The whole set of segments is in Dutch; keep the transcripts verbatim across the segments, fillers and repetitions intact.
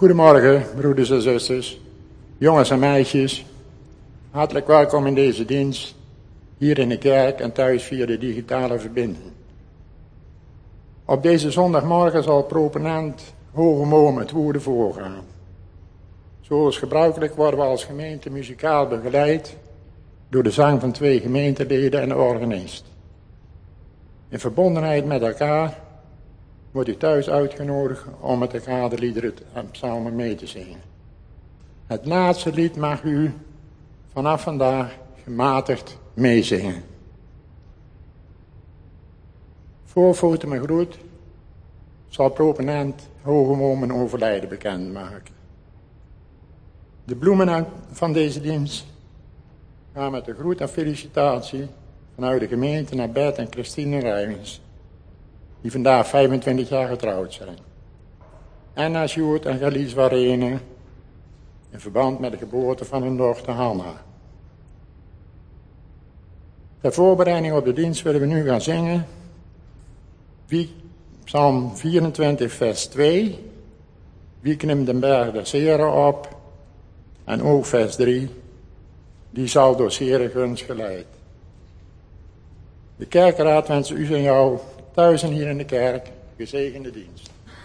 Goedemorgen, broeders en zusters, jongens en meisjes. Hartelijk welkom in deze dienst, hier in de kerk en thuis via de digitale verbinding. Op deze zondagmorgen zal proponent Hogemoom het woorden voorgaan. Zoals gebruikelijk worden we als gemeente muzikaal begeleid door de zang van twee gemeenteleden en de organist. In verbondenheid met elkaar wordt u thuis uitgenodigd om met elkaar de liederen en psalmen mee te zingen. Het laatste lied mag u vanaf vandaag gematigd meezingen. Voorvoeten mijn groet zal proponent Hogemoom een overlijden bekendmaken. De bloemen van deze dienst gaan met de groet en felicitatie vanuit de gemeente naar Bert en Christine Rijmens, die vandaag vijfentwintig jaar getrouwd zijn. En naar Sjoerd en Galies Warene in verband met de geboorte van hun dochter Hanna. Ter voorbereiding op de dienst willen we nu gaan zingen Wie, Psalm vierentwintig vers twee. Wie klimt den berg des Heren op? En ook vers drie. Die zal door Heren gunst geleid. De kerkraad wenst u en jou thuis en hier in de kerk gezegende dienst.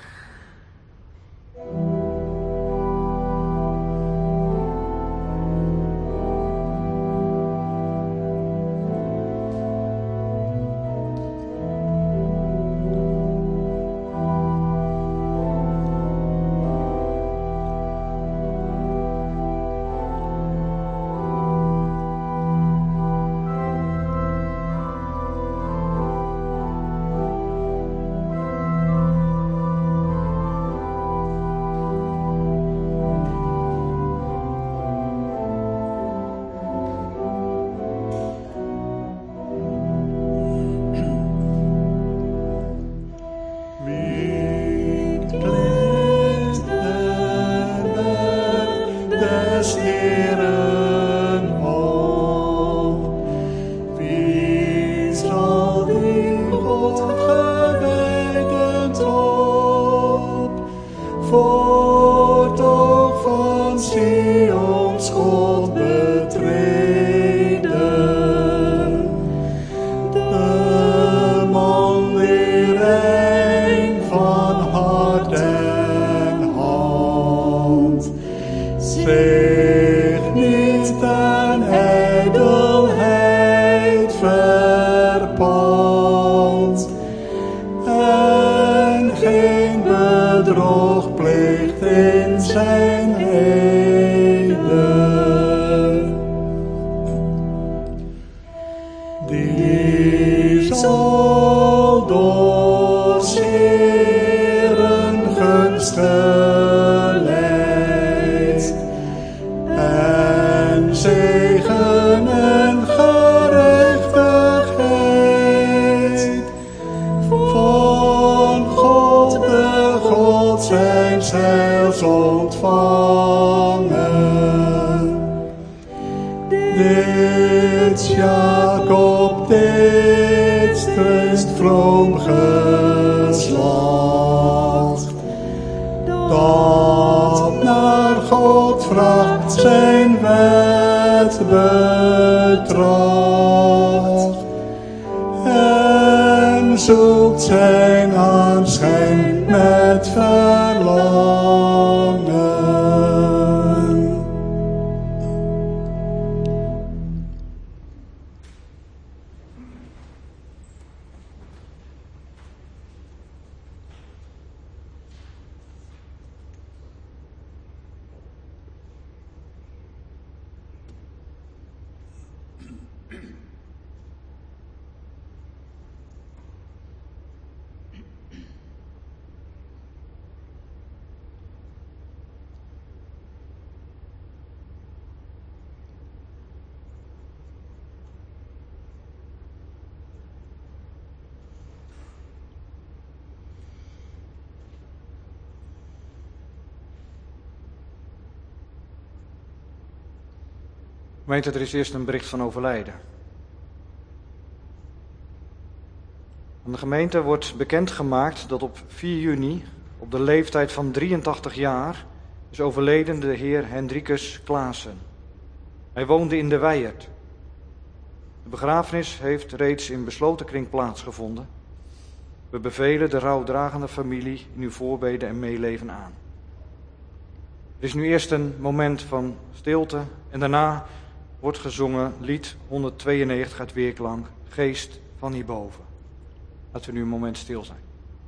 Gemeente, er is eerst een bericht van overlijden. Aan de gemeente wordt bekendgemaakt dat op vier juni, op de leeftijd van drieëntachtig jaar, is overleden de heer Hendrikus Klaassen. Hij woonde in de Wijert. De begrafenis heeft reeds in besloten kring plaatsgevonden. We bevelen de rouwdragende familie in uw voorbeden en meeleven aan. Er is nu eerst een moment van stilte en daarna wordt gezongen lied honderdtweeënnegentig uit weerklank, Geest van hierboven. Laten we nu een moment stil zijn.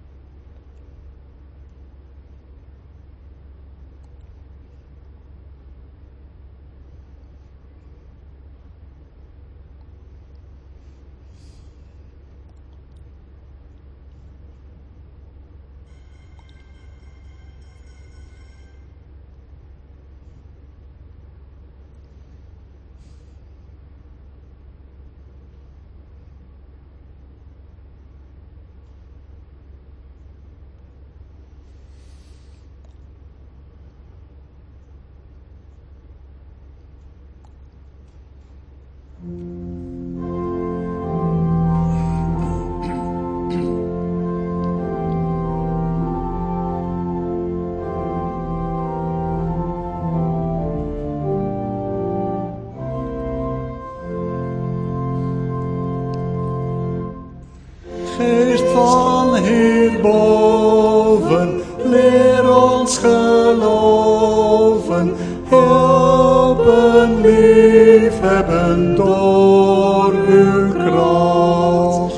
Geest van hierboven, leer ons geloven, helpen, liefhebben door uw kracht.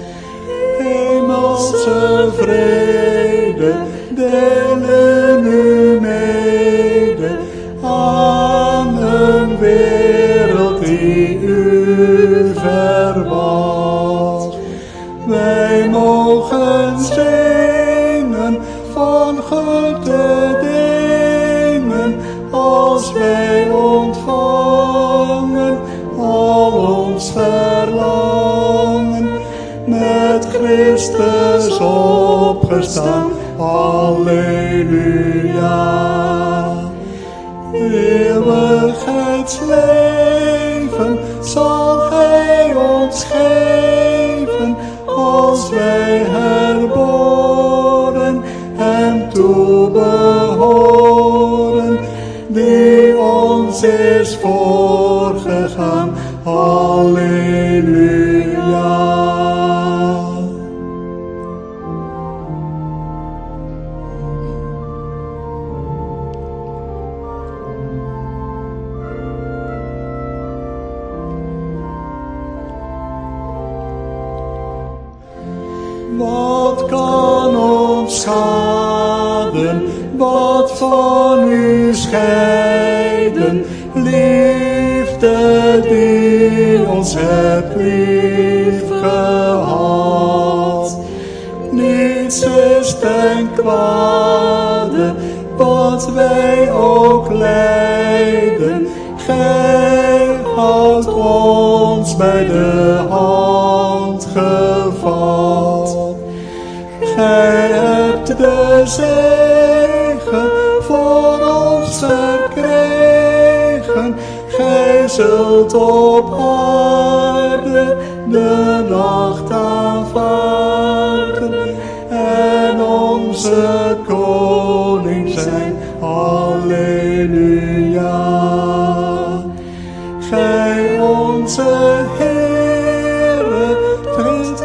Hemelse vrede, delen u mede aan een wereld die u verwacht. Wij mogen zingen van grote dingen, als wij ontvangen al ons verlangen. Met Christus opgestaan, halleluja. Eeuwigheidsleven zal Hij ons geven, als wij herboren en toebehoren, die ons is voorgegaan. Halleluja. Wat kan ons schaden, wat van u scheiden, liefde die ons hebt lief gehad. Niets is ten kwade, wat wij ook lijden, Gij houdt ons bij de hand gevat. Gij hebt de zegen voor ons verkregen. Gij zult op aarde de nacht aanvaarden en onze koning zijn. Halleluja. Gij onze Heere treedt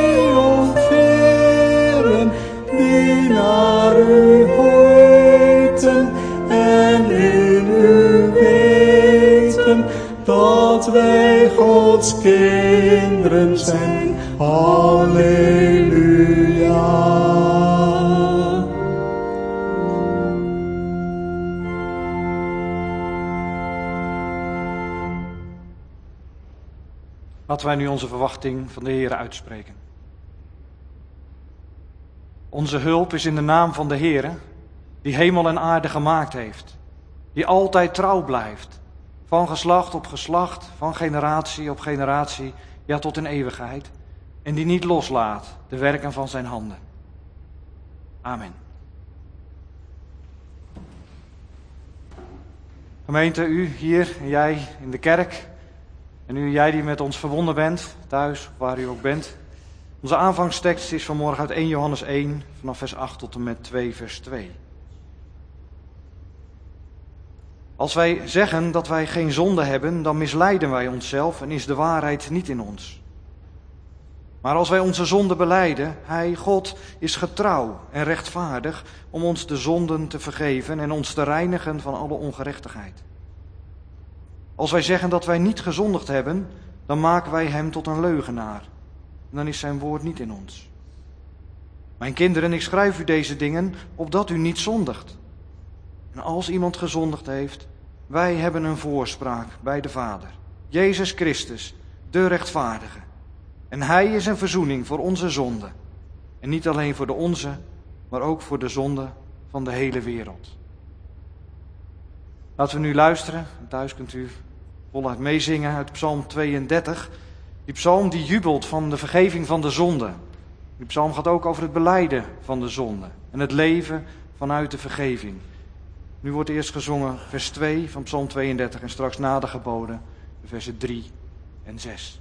triomferen, die naar u hoorten en in u weten dat wij Gods kinderen zijn. Halleluja. Laten wij nu onze verwachting van de Heere uitspreken. Onze hulp is in de naam van de Heere, die hemel en aarde gemaakt heeft, die altijd trouw blijft, van geslacht op geslacht, van generatie op generatie, ja tot in eeuwigheid, en die niet loslaat de werken van zijn handen. Amen. Gemeente, u hier en jij in de kerk, en u jij die met ons verbonden bent, thuis, waar u ook bent. Onze aanvangstekst is vanmorgen uit eerste Johannes één, vanaf vers acht tot en met twee, vers twee. Als wij zeggen dat wij geen zonde hebben, dan misleiden wij onszelf en is de waarheid niet in ons. Maar als wij onze zonde belijden, Hij, God, is getrouw en rechtvaardig om ons de zonden te vergeven en ons te reinigen van alle ongerechtigheid. Als wij zeggen dat wij niet gezondigd hebben, dan maken wij Hem tot een leugenaar. En dan is Zijn woord niet in ons. Mijn kinderen, ik schrijf u deze dingen, opdat u niet zondigt. En als iemand gezondigd heeft, wij hebben een voorspraak bij de Vader. Jezus Christus, de rechtvaardige. En Hij is een verzoening voor onze zonde. En niet alleen voor de onze, maar ook voor de zonde van de hele wereld. Laten we nu luisteren. Thuis kunt u voluit meezingen uit Psalm tweeëndertig. Die psalm die jubelt van de vergeving van de zonde. Die psalm gaat ook over het belijden van de zonde. En het leven vanuit de vergeving. Nu wordt eerst gezongen vers twee van Psalm tweeëndertig en straks na de geboden versen drie en zes.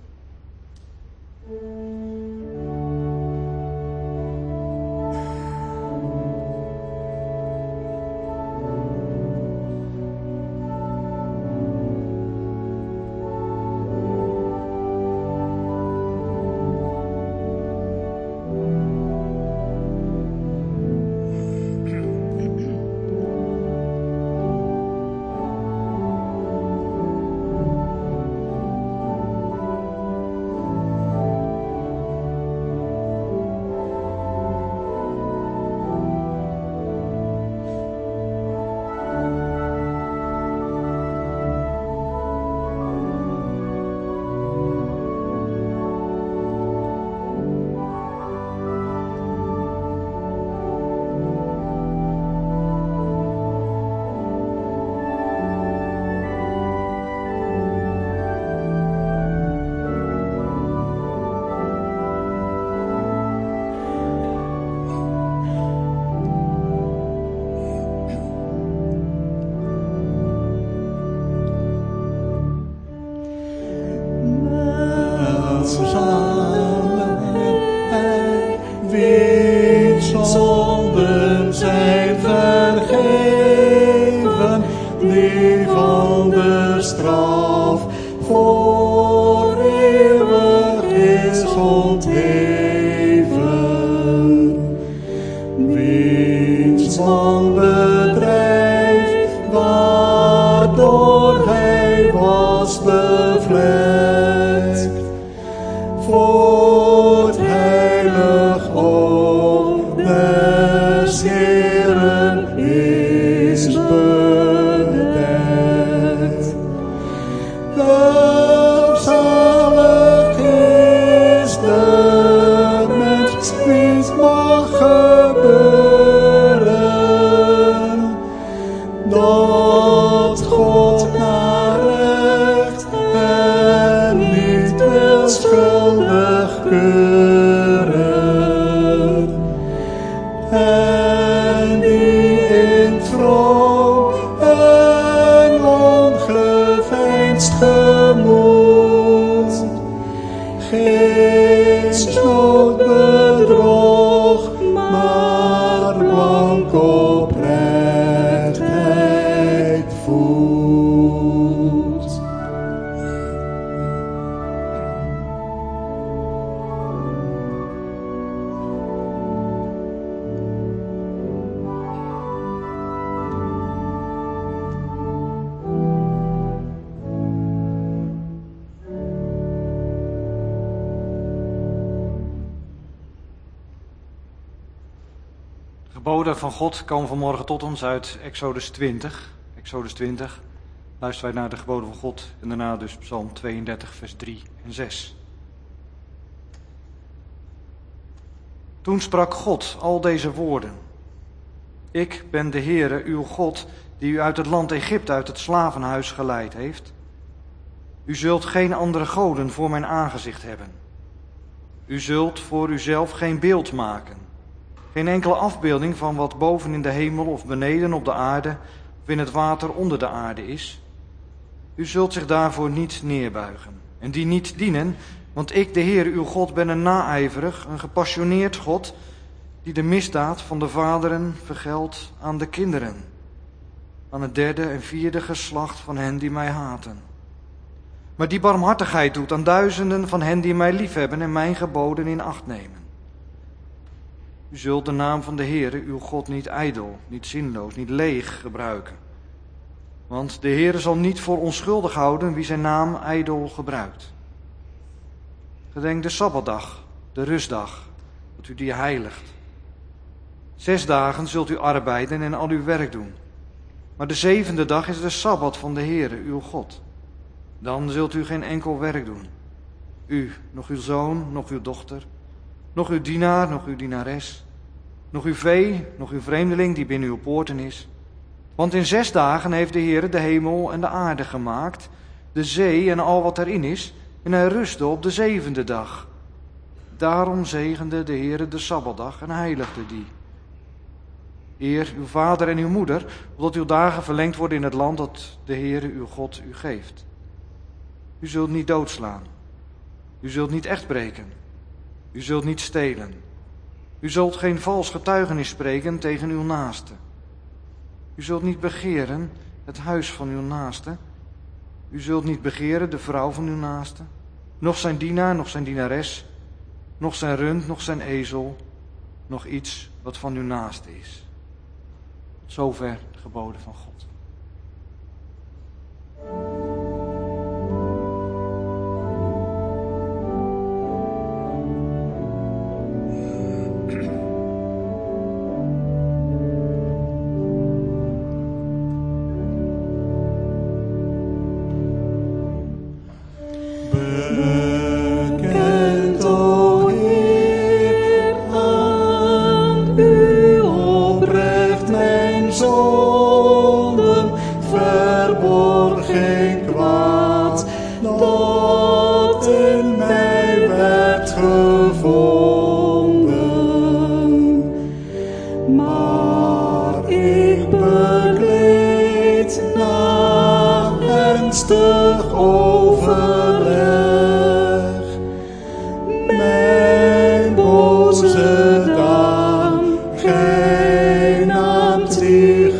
De geboden van God komen vanmorgen tot ons uit Exodus twintig. Exodus twintig, luisteren wij naar de geboden van God en daarna dus Psalm tweeëndertig, vers drie en zes. Toen sprak God al deze woorden. Ik ben de Heere, uw God, die u uit het land Egypte, uit het slavenhuis geleid heeft. U zult geen andere goden voor mijn aangezicht hebben. U zult voor uzelf geen beeld maken. Geen enkele afbeelding van wat boven in de hemel of beneden op de aarde of in het water onder de aarde is. U zult zich daarvoor niet neerbuigen en die niet dienen, want ik, de Heer, uw God, ben een naijverig, een gepassioneerd God, die de misdaad van de vaderen vergeldt aan de kinderen aan het derde en vierde geslacht van hen die mij haten. Maar die barmhartigheid doet aan duizenden van hen die mij liefhebben en mijn geboden in acht nemen. U zult de naam van de Heere, uw God, niet ijdel, niet zinloos, niet leeg gebruiken. Want de Heere zal niet voor onschuldig houden wie zijn naam ijdel gebruikt. Gedenk de Sabbatdag, de rustdag, dat u die heiligt. Zes dagen zult u arbeiden en al uw werk doen. Maar de zevende dag is de Sabbat van de Heere, uw God. Dan zult u geen enkel werk doen. U, nog uw zoon, nog uw dochter, nog uw dienaar, nog uw dienares, nog uw vee, nog uw vreemdeling die binnen uw poorten is. Want in zes dagen heeft de Heere de hemel en de aarde gemaakt, de zee en al wat erin is, en hij rustte op de zevende dag. Daarom zegende de Heere de Sabbatdag en heiligde die. Eer uw vader en uw moeder, opdat uw dagen verlengd worden in het land dat de Heere uw God u geeft. U zult niet doodslaan. U zult niet echt breken. U zult niet stelen. U zult geen vals getuigenis spreken tegen uw naaste. U zult niet begeren het huis van uw naaste. U zult niet begeren de vrouw van uw naaste. Nog zijn dienaar, nog zijn dienares. Nog zijn rund, nog zijn ezel. Nog iets wat van uw naaste is. Tot zover de geboden van God. Bekend, o Heer, aan u oprecht mijn zonden, verborg geen kwaad dat in mij werd gevonden. Maar ik bekleed na ernstig overleg mijn boze daad, gij naamt die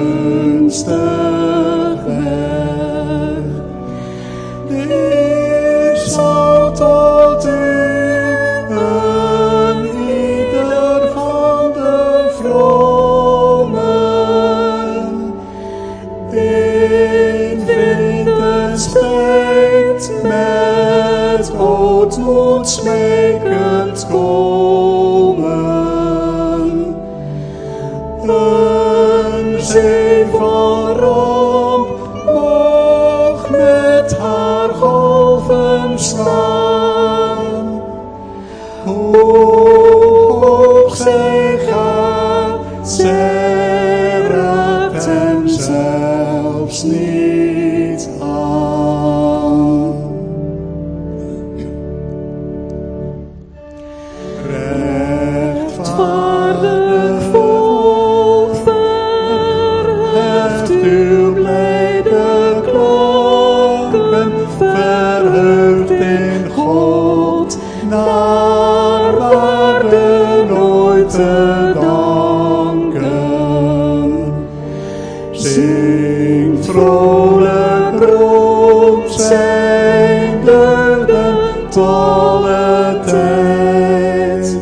gunstig weg. De Heer zal tot u een ieder van de vromen in vredestijd met ootmoed smekend komen. Een zee van ramp mocht met haar golven slaan. Hoog zij gaat, zij raakt hem zelfs niet aan. Rechtvaardig volk, verheft uw blijde klanken, verheugt in God, naar waarde nooit te danken. Zingt vrolijk rond zijn deugden tolle tijd.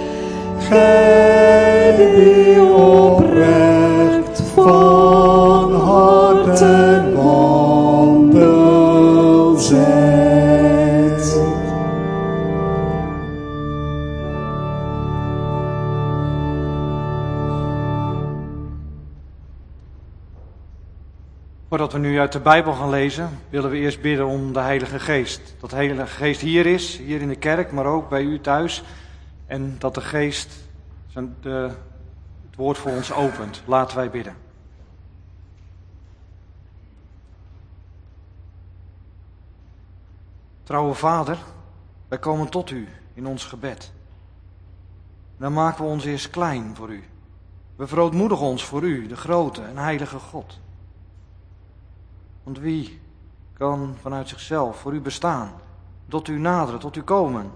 Gij die oprecht van hart en wandel zijt. Voordat we nu uit de Bijbel gaan lezen, willen we eerst bidden om de Heilige Geest. Dat de Heilige Geest hier is, hier in de kerk, maar ook bij u thuis. En dat de Geest zijn, de, het woord voor ons opent. Laten wij bidden. Trouwe Vader, wij komen tot u in ons gebed. Dan maken we ons eerst klein voor u. We verootmoedigen ons voor u, de grote en heilige God. Want wie kan vanuit zichzelf voor u bestaan, tot u naderen, tot u komen?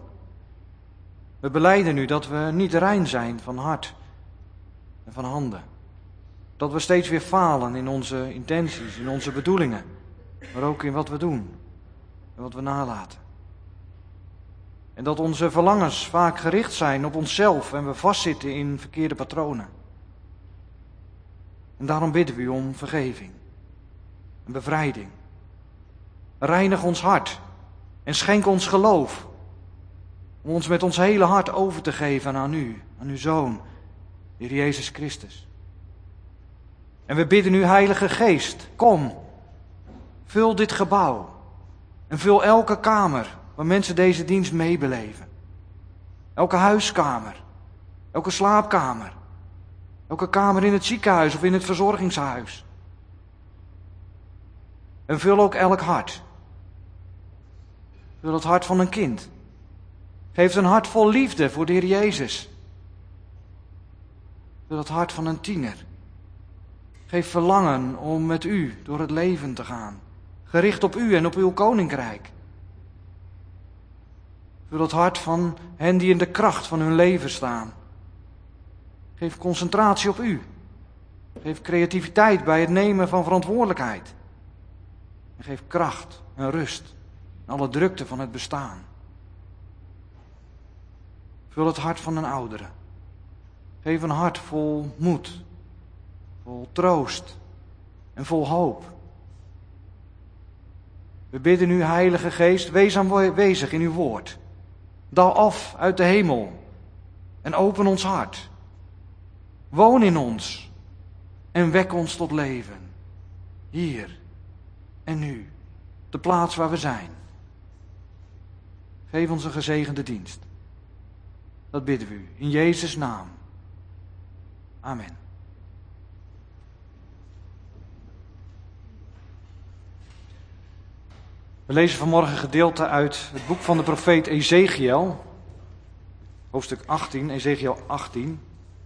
We belijden u dat we niet rein zijn van hart en van handen. Dat we steeds weer falen in onze intenties, in onze bedoelingen. Maar ook in wat we doen en wat we nalaten. En dat onze verlangens vaak gericht zijn op onszelf en we vastzitten in verkeerde patronen. En daarom bidden we u om vergeving en bevrijding. Reinig ons hart en schenk ons geloof. Om ons met ons hele hart over te geven aan u, aan uw Zoon, de Heer Jezus Christus. En we bidden u, Heilige Geest, kom, vul dit gebouw en vul elke kamer waar mensen deze dienst meebeleven. Elke huiskamer, elke slaapkamer, elke kamer in het ziekenhuis of in het verzorgingshuis. En vul ook elk hart. Vul het hart van een kind. Geef een hart vol liefde voor de Heer Jezus. Vul het hart van een tiener. Geef verlangen om met u door het leven te gaan. Gericht op u en op uw koninkrijk. Vul het hart van hen die in de kracht van hun leven staan. Geef concentratie op u. Geef creativiteit bij het nemen van verantwoordelijkheid. En geef kracht en rust in alle drukte van het bestaan. Vul het hart van een oudere. Geef een hart vol moed, vol troost en vol hoop. We bidden u, Heilige Geest, wees aanwezig in uw woord. Daal af uit de hemel en open ons hart. Woon in ons en wek ons tot leven. Hier en nu, de plaats waar we zijn. Geef ons een gezegende dienst. Dat bidden we u in Jezus' naam. Amen. We lezen vanmorgen een gedeelte uit het boek van de profeet Ezechiel. Hoofdstuk achttien, Ezechiel achttien.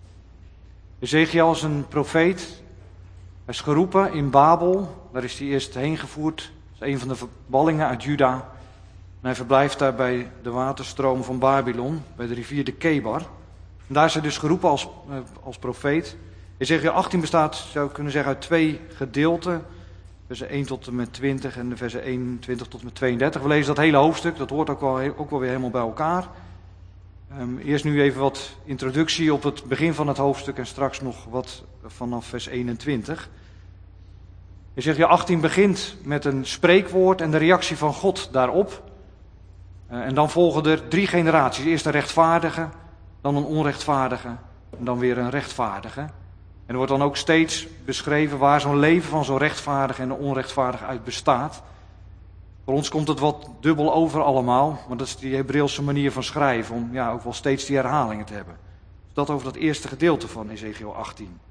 Ezechiel is een profeet. Hij is geroepen in Babel. Daar is hij eerst heen gevoerd. Dat is een van de verballingen uit Juda. En hij verblijft daar bij de waterstroom van Babylon, bij de rivier de Kebar. En daar is hij dus geroepen als, als profeet. Ezechiel achttien bestaat, zou ik kunnen zeggen, uit twee gedeelten. Versen één tot en met twintig en de versen eenentwintig tot en met tweeëndertig. We lezen dat hele hoofdstuk, dat hoort ook wel, ook wel weer helemaal bij elkaar. Um, eerst nu even wat introductie op het begin van het hoofdstuk en straks nog wat vanaf vers eenentwintig. Ezechiel achttien begint met een spreekwoord en de reactie van God daarop. Uh, en dan volgen er drie generaties. Eerst een rechtvaardige, dan een onrechtvaardige en dan weer een rechtvaardige. En er wordt dan ook steeds beschreven waar zo'n leven van zo'n rechtvaardige en een onrechtvaardige uit bestaat. Voor ons komt het wat dubbel over allemaal, maar dat is die Hebreeuwse manier van schrijven, om ja, ook wel steeds die herhalingen te hebben. Dus dat over dat eerste gedeelte van Ezechiel achttien.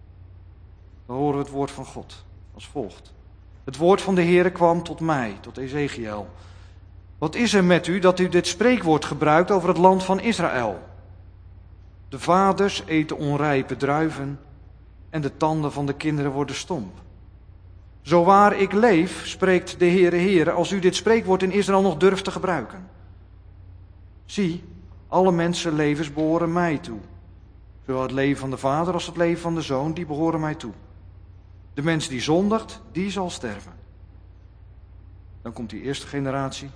Dan horen we het woord van God als volgt. Het woord van de Heere kwam tot mij, tot Ezechiel. Wat is er met u dat u dit spreekwoord gebruikt over het land van Israël? De vaders eten onrijpe druiven en de tanden van de kinderen worden stomp. Zo waar ik leef, spreekt de Heere Heere, als u dit spreekwoord in Israël nog durft te gebruiken. Zie, alle mensenlevens behoren mij toe. Zowel het leven van de vader als het leven van de zoon, die behoren mij toe. De mens die zondigt, die zal sterven. Dan komt die eerste generatie.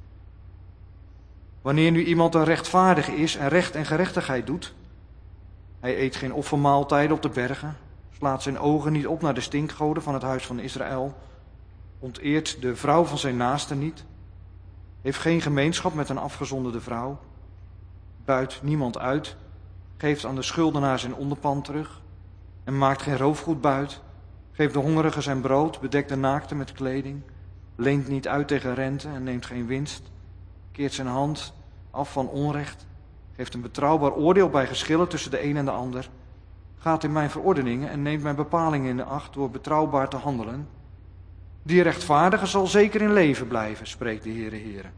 Wanneer nu iemand een rechtvaardige is en recht en gerechtigheid doet, hij eet geen offermaaltijden op de bergen, slaat zijn ogen niet op naar de stinkgoden van het huis van Israël, onteert de vrouw van zijn naaste niet, heeft geen gemeenschap met een afgezonderde vrouw, buit niemand uit, geeft aan de schuldenaar zijn onderpand terug en maakt geen roofgoed buit, geeft de hongerige zijn brood, bedekt de naakte met kleding, leent niet uit tegen rente en neemt geen winst, keert zijn hand af van onrecht, geeft een betrouwbaar oordeel bij geschillen tussen de een en de ander, gaat in mijn verordeningen en neemt mijn bepalingen in de acht door betrouwbaar te handelen. Die rechtvaardige zal zeker in leven blijven, spreekt de Heere Heere.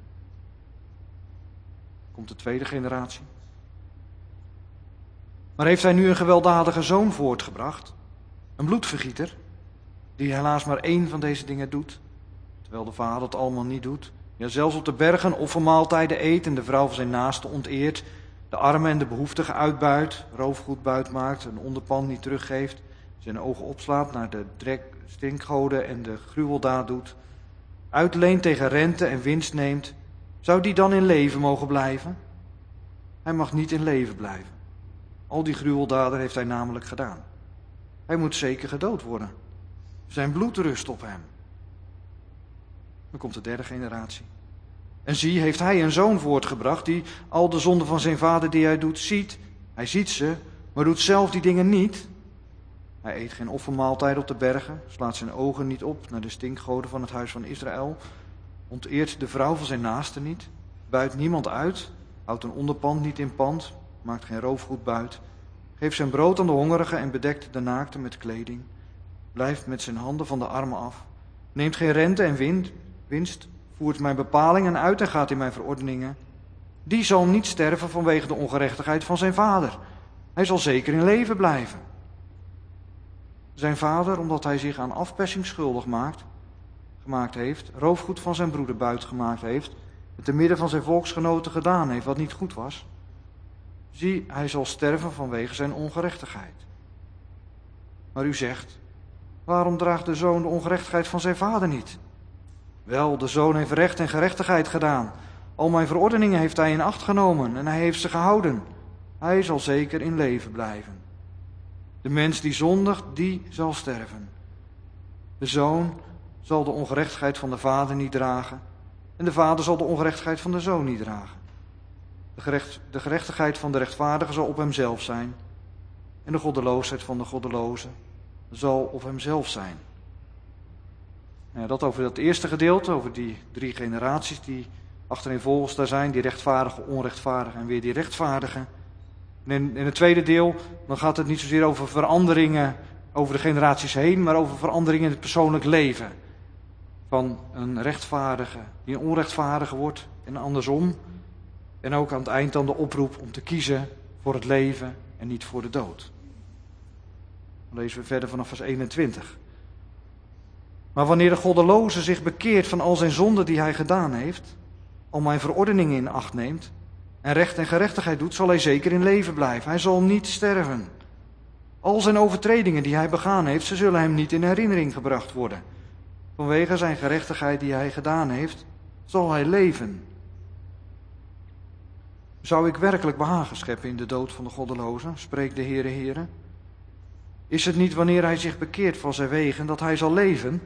Komt de tweede generatie. Maar heeft hij nu een gewelddadige zoon voortgebracht, een bloedvergieter, die helaas maar één van deze dingen doet, terwijl de vader het allemaal niet doet, ja zelfs op de bergen offermaaltijden eet en de vrouw van zijn naaste onteert, de armen en de behoeftigen uitbuit, roofgoed buit maakt, een onderpand niet teruggeeft, zijn ogen opslaat naar de drek, stinkgoden en de gruweldaad doet, uitleent tegen rente en winst neemt, zou die dan in leven mogen blijven? Hij mag niet in leven blijven. Al die gruweldaden heeft hij namelijk gedaan. Hij moet zeker gedood worden. Zijn bloed rust op hem. Dan komt de derde generatie. En zie, heeft hij een zoon voortgebracht die al de zonden van zijn vader die hij doet ziet. Hij ziet ze, maar doet zelf die dingen niet. Hij eet geen offermaaltijd op de bergen, slaat zijn ogen niet op naar de stinkgoden van het huis van Israël, onteert de vrouw van zijn naaste niet, buit niemand uit, houdt een onderpand niet in pand, maakt geen roofgoed buit, geeft zijn brood aan de hongerigen en bedekt de naakten met kleding, blijft met zijn handen van de armen af, neemt geen rente en winst, voert mijn bepalingen uit en gaat in mijn verordeningen. Die zal niet sterven vanwege de ongerechtigheid van zijn vader. Hij zal zeker in leven blijven. Zijn vader, omdat hij zich aan afpersing schuldig maakt, gemaakt heeft, roofgoed van zijn broeder buitgemaakt heeft, het te midden van zijn volksgenoten gedaan heeft wat niet goed was. Zie, hij zal sterven vanwege zijn ongerechtigheid. Maar u zegt, waarom draagt de zoon de ongerechtigheid van zijn vader niet? Wel, de zoon heeft recht en gerechtigheid gedaan. Al mijn verordeningen heeft hij in acht genomen en hij heeft ze gehouden. Hij zal zeker in leven blijven. De mens die zondigt, die zal sterven. De zoon zal de ongerechtigheid van de vader niet dragen en de vader zal de ongerechtigheid van de zoon niet dragen. De, gerecht, de gerechtigheid van de rechtvaardige zal op hemzelf zijn en de goddeloosheid van de goddeloze zal op hemzelf zijn. Ja, dat over dat eerste gedeelte, over die drie generaties die achtereenvolgens daar zijn, die rechtvaardige, onrechtvaardige en weer die rechtvaardige. En in, in het tweede deel, dan gaat het niet zozeer over veranderingen over de generaties heen, maar over veranderingen in het persoonlijk leven. Van een rechtvaardige die een onrechtvaardige wordt en andersom. En ook aan het eind dan de oproep om te kiezen voor het leven en niet voor de dood. Dan lezen we verder vanaf vers eenentwintig. Maar wanneer de goddeloze zich bekeert van al zijn zonden die hij gedaan heeft, al mijn verordeningen in acht neemt en recht en gerechtigheid doet, zal hij zeker in leven blijven. Hij zal niet sterven. Al zijn overtredingen die hij begaan heeft, ze zullen hem niet in herinnering gebracht worden. Vanwege zijn gerechtigheid die hij gedaan heeft, zal hij leven. Zou ik werkelijk behagen scheppen in de dood van de goddeloze, spreekt de Heere Heere? Is het niet wanneer hij zich bekeert van zijn wegen dat hij zal leven?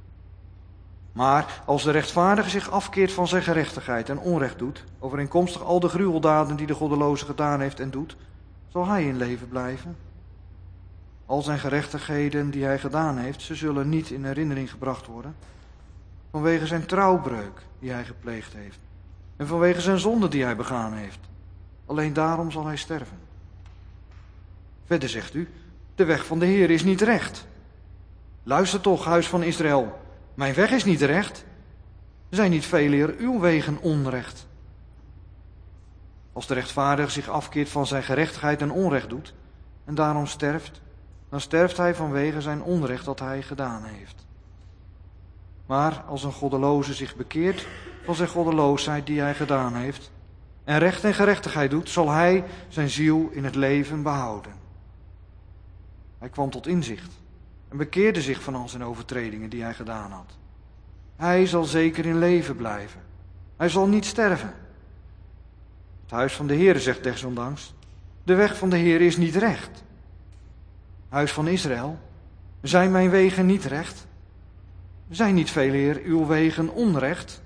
Maar als de rechtvaardige zich afkeert van zijn gerechtigheid en onrecht doet, overeenkomstig al de gruweldaden die de goddeloze gedaan heeft en doet, zal hij in leven blijven. Al zijn gerechtigheden die hij gedaan heeft, ze zullen niet in herinnering gebracht worden, vanwege zijn trouwbreuk die hij gepleegd heeft en vanwege zijn zonde die hij begaan heeft. Alleen daarom zal hij sterven. Verder zegt u, de weg van de Heer is niet recht. Luister toch, huis van Israël, mijn weg is niet recht. Zijn niet veleer uw wegen onrecht? Als de rechtvaardige zich afkeert van zijn gerechtigheid en onrecht doet, en daarom sterft, dan sterft hij vanwege zijn onrecht dat hij gedaan heeft. Maar als een goddeloze zich bekeert van zijn goddeloosheid die hij gedaan heeft, en recht en gerechtigheid doet, zal hij zijn ziel in het leven behouden. Hij kwam tot inzicht en bekeerde zich van al zijn overtredingen die hij gedaan had. Hij zal zeker in leven blijven. Hij zal niet sterven. Het huis van de Heere zegt desondanks, de weg van de Heere is niet recht. Huis van Israël, zijn mijn wegen niet recht? Zijn niet veeleer uw wegen onrecht?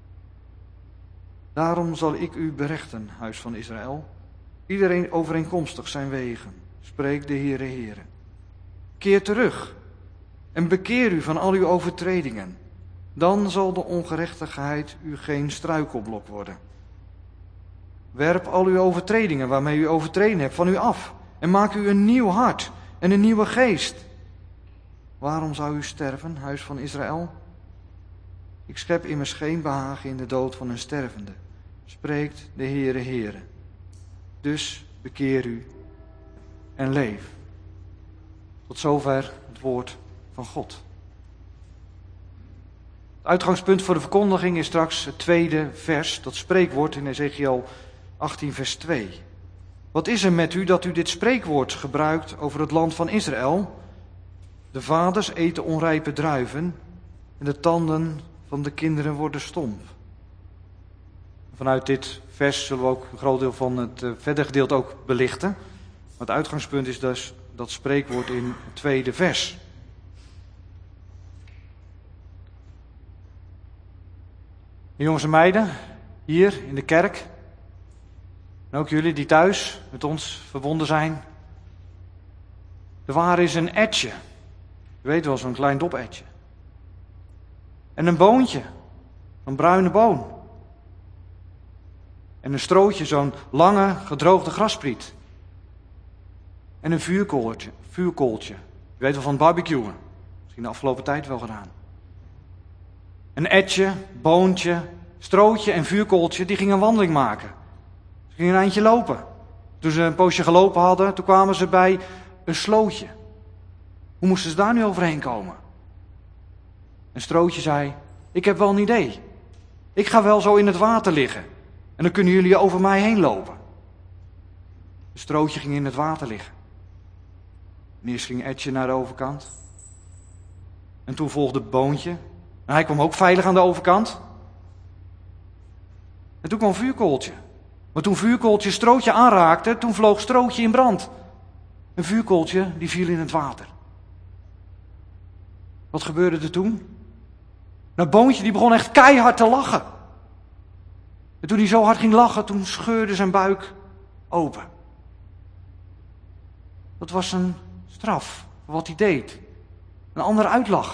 Daarom zal ik u berechten, huis van Israël, iedereen overeenkomstig zijn wegen, spreekt de Heere Heere. Keer terug en bekeer u van al uw overtredingen. Dan zal de ongerechtigheid u geen struikelblok worden. Werp al uw overtredingen waarmee u overtreden hebt van u af en maak u een nieuw hart en een nieuwe geest. Waarom zou u sterven, huis van Israël? Ik schep immers geen behagen in de dood van een stervende, spreekt de Heere Heere. Dus bekeer u en leef. Tot zover het woord van God. Het uitgangspunt voor de verkondiging is straks het tweede vers, dat spreekwoord in Ezekiel achttien vers twee. Wat is er met u dat u dit spreekwoord gebruikt over het land van Israël? De vaders eten onrijpe druiven en de tanden van de kinderen worden stomp. Vanuit dit vers zullen we ook een groot deel van het uh, verder gedeelte ook belichten. Maar het uitgangspunt is dus dat spreekwoord in het tweede vers. En jongens en meiden, hier in de kerk, en ook jullie die thuis met ons verbonden zijn. Er waar is een etje. Je weet wel, zo'n klein dopetje. En een boontje, een bruine boon. En een strootje, zo'n lange gedroogde graspriet. En een vuurkooltje, vuurkooltje. Je weet wel van barbecuen. Misschien de afgelopen tijd wel gedaan. Een etje, boontje, strootje en vuurkooltje, die gingen een wandeling maken. Ze gingen een eindje lopen. Toen ze een poosje gelopen hadden, toen kwamen ze bij een slootje. Hoe moesten ze daar nu overheen komen? Een strootje zei, ik heb wel een idee. Ik ga wel zo in het water liggen. En dan kunnen jullie over mij heen lopen. Een strootje ging in het water liggen. En eerst ging Etje naar de overkant. En toen volgde Boontje. En hij kwam ook veilig aan de overkant. En toen kwam Vuurkooltje. Maar toen Vuurkooltje Strootje aanraakte, toen vloog Strootje in brand. Een Vuurkooltje die viel in het water. Wat gebeurde er toen? Nou, Boontje die begon echt keihard te lachen. En toen hij zo hard ging lachen, toen scheurde zijn buik open. Dat was een straf voor wat hij deed. Een ander uitlachen.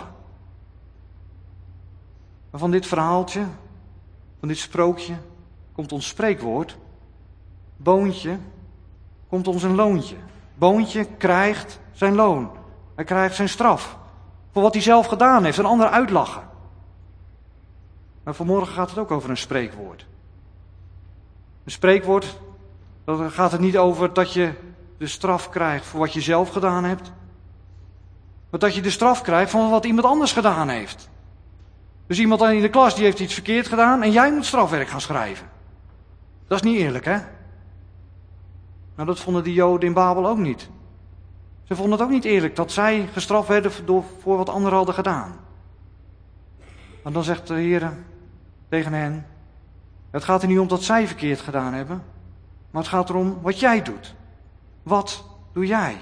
Maar van dit verhaaltje, van dit sprookje, komt ons spreekwoord. Boontje komt ons een loontje. Boontje krijgt zijn loon. Hij krijgt zijn straf. Voor wat hij zelf gedaan heeft, een ander uitlachen. Maar vanmorgen gaat het ook over een spreekwoord. Een spreekwoord, dan gaat het niet over dat je de straf krijgt voor wat je zelf gedaan hebt. Maar dat je de straf krijgt van wat iemand anders gedaan heeft. Dus iemand in de klas die heeft iets verkeerd gedaan en jij moet strafwerk gaan schrijven. Dat is niet eerlijk, hè? Nou, dat vonden die Joden in Babel ook niet. Ze vonden het ook niet eerlijk dat zij gestraft werden door, voor wat anderen hadden gedaan. Maar dan zegt de Heer tegen hen, het gaat er niet om dat zij verkeerd gedaan hebben, maar het gaat erom wat jij doet. Wat doe jij?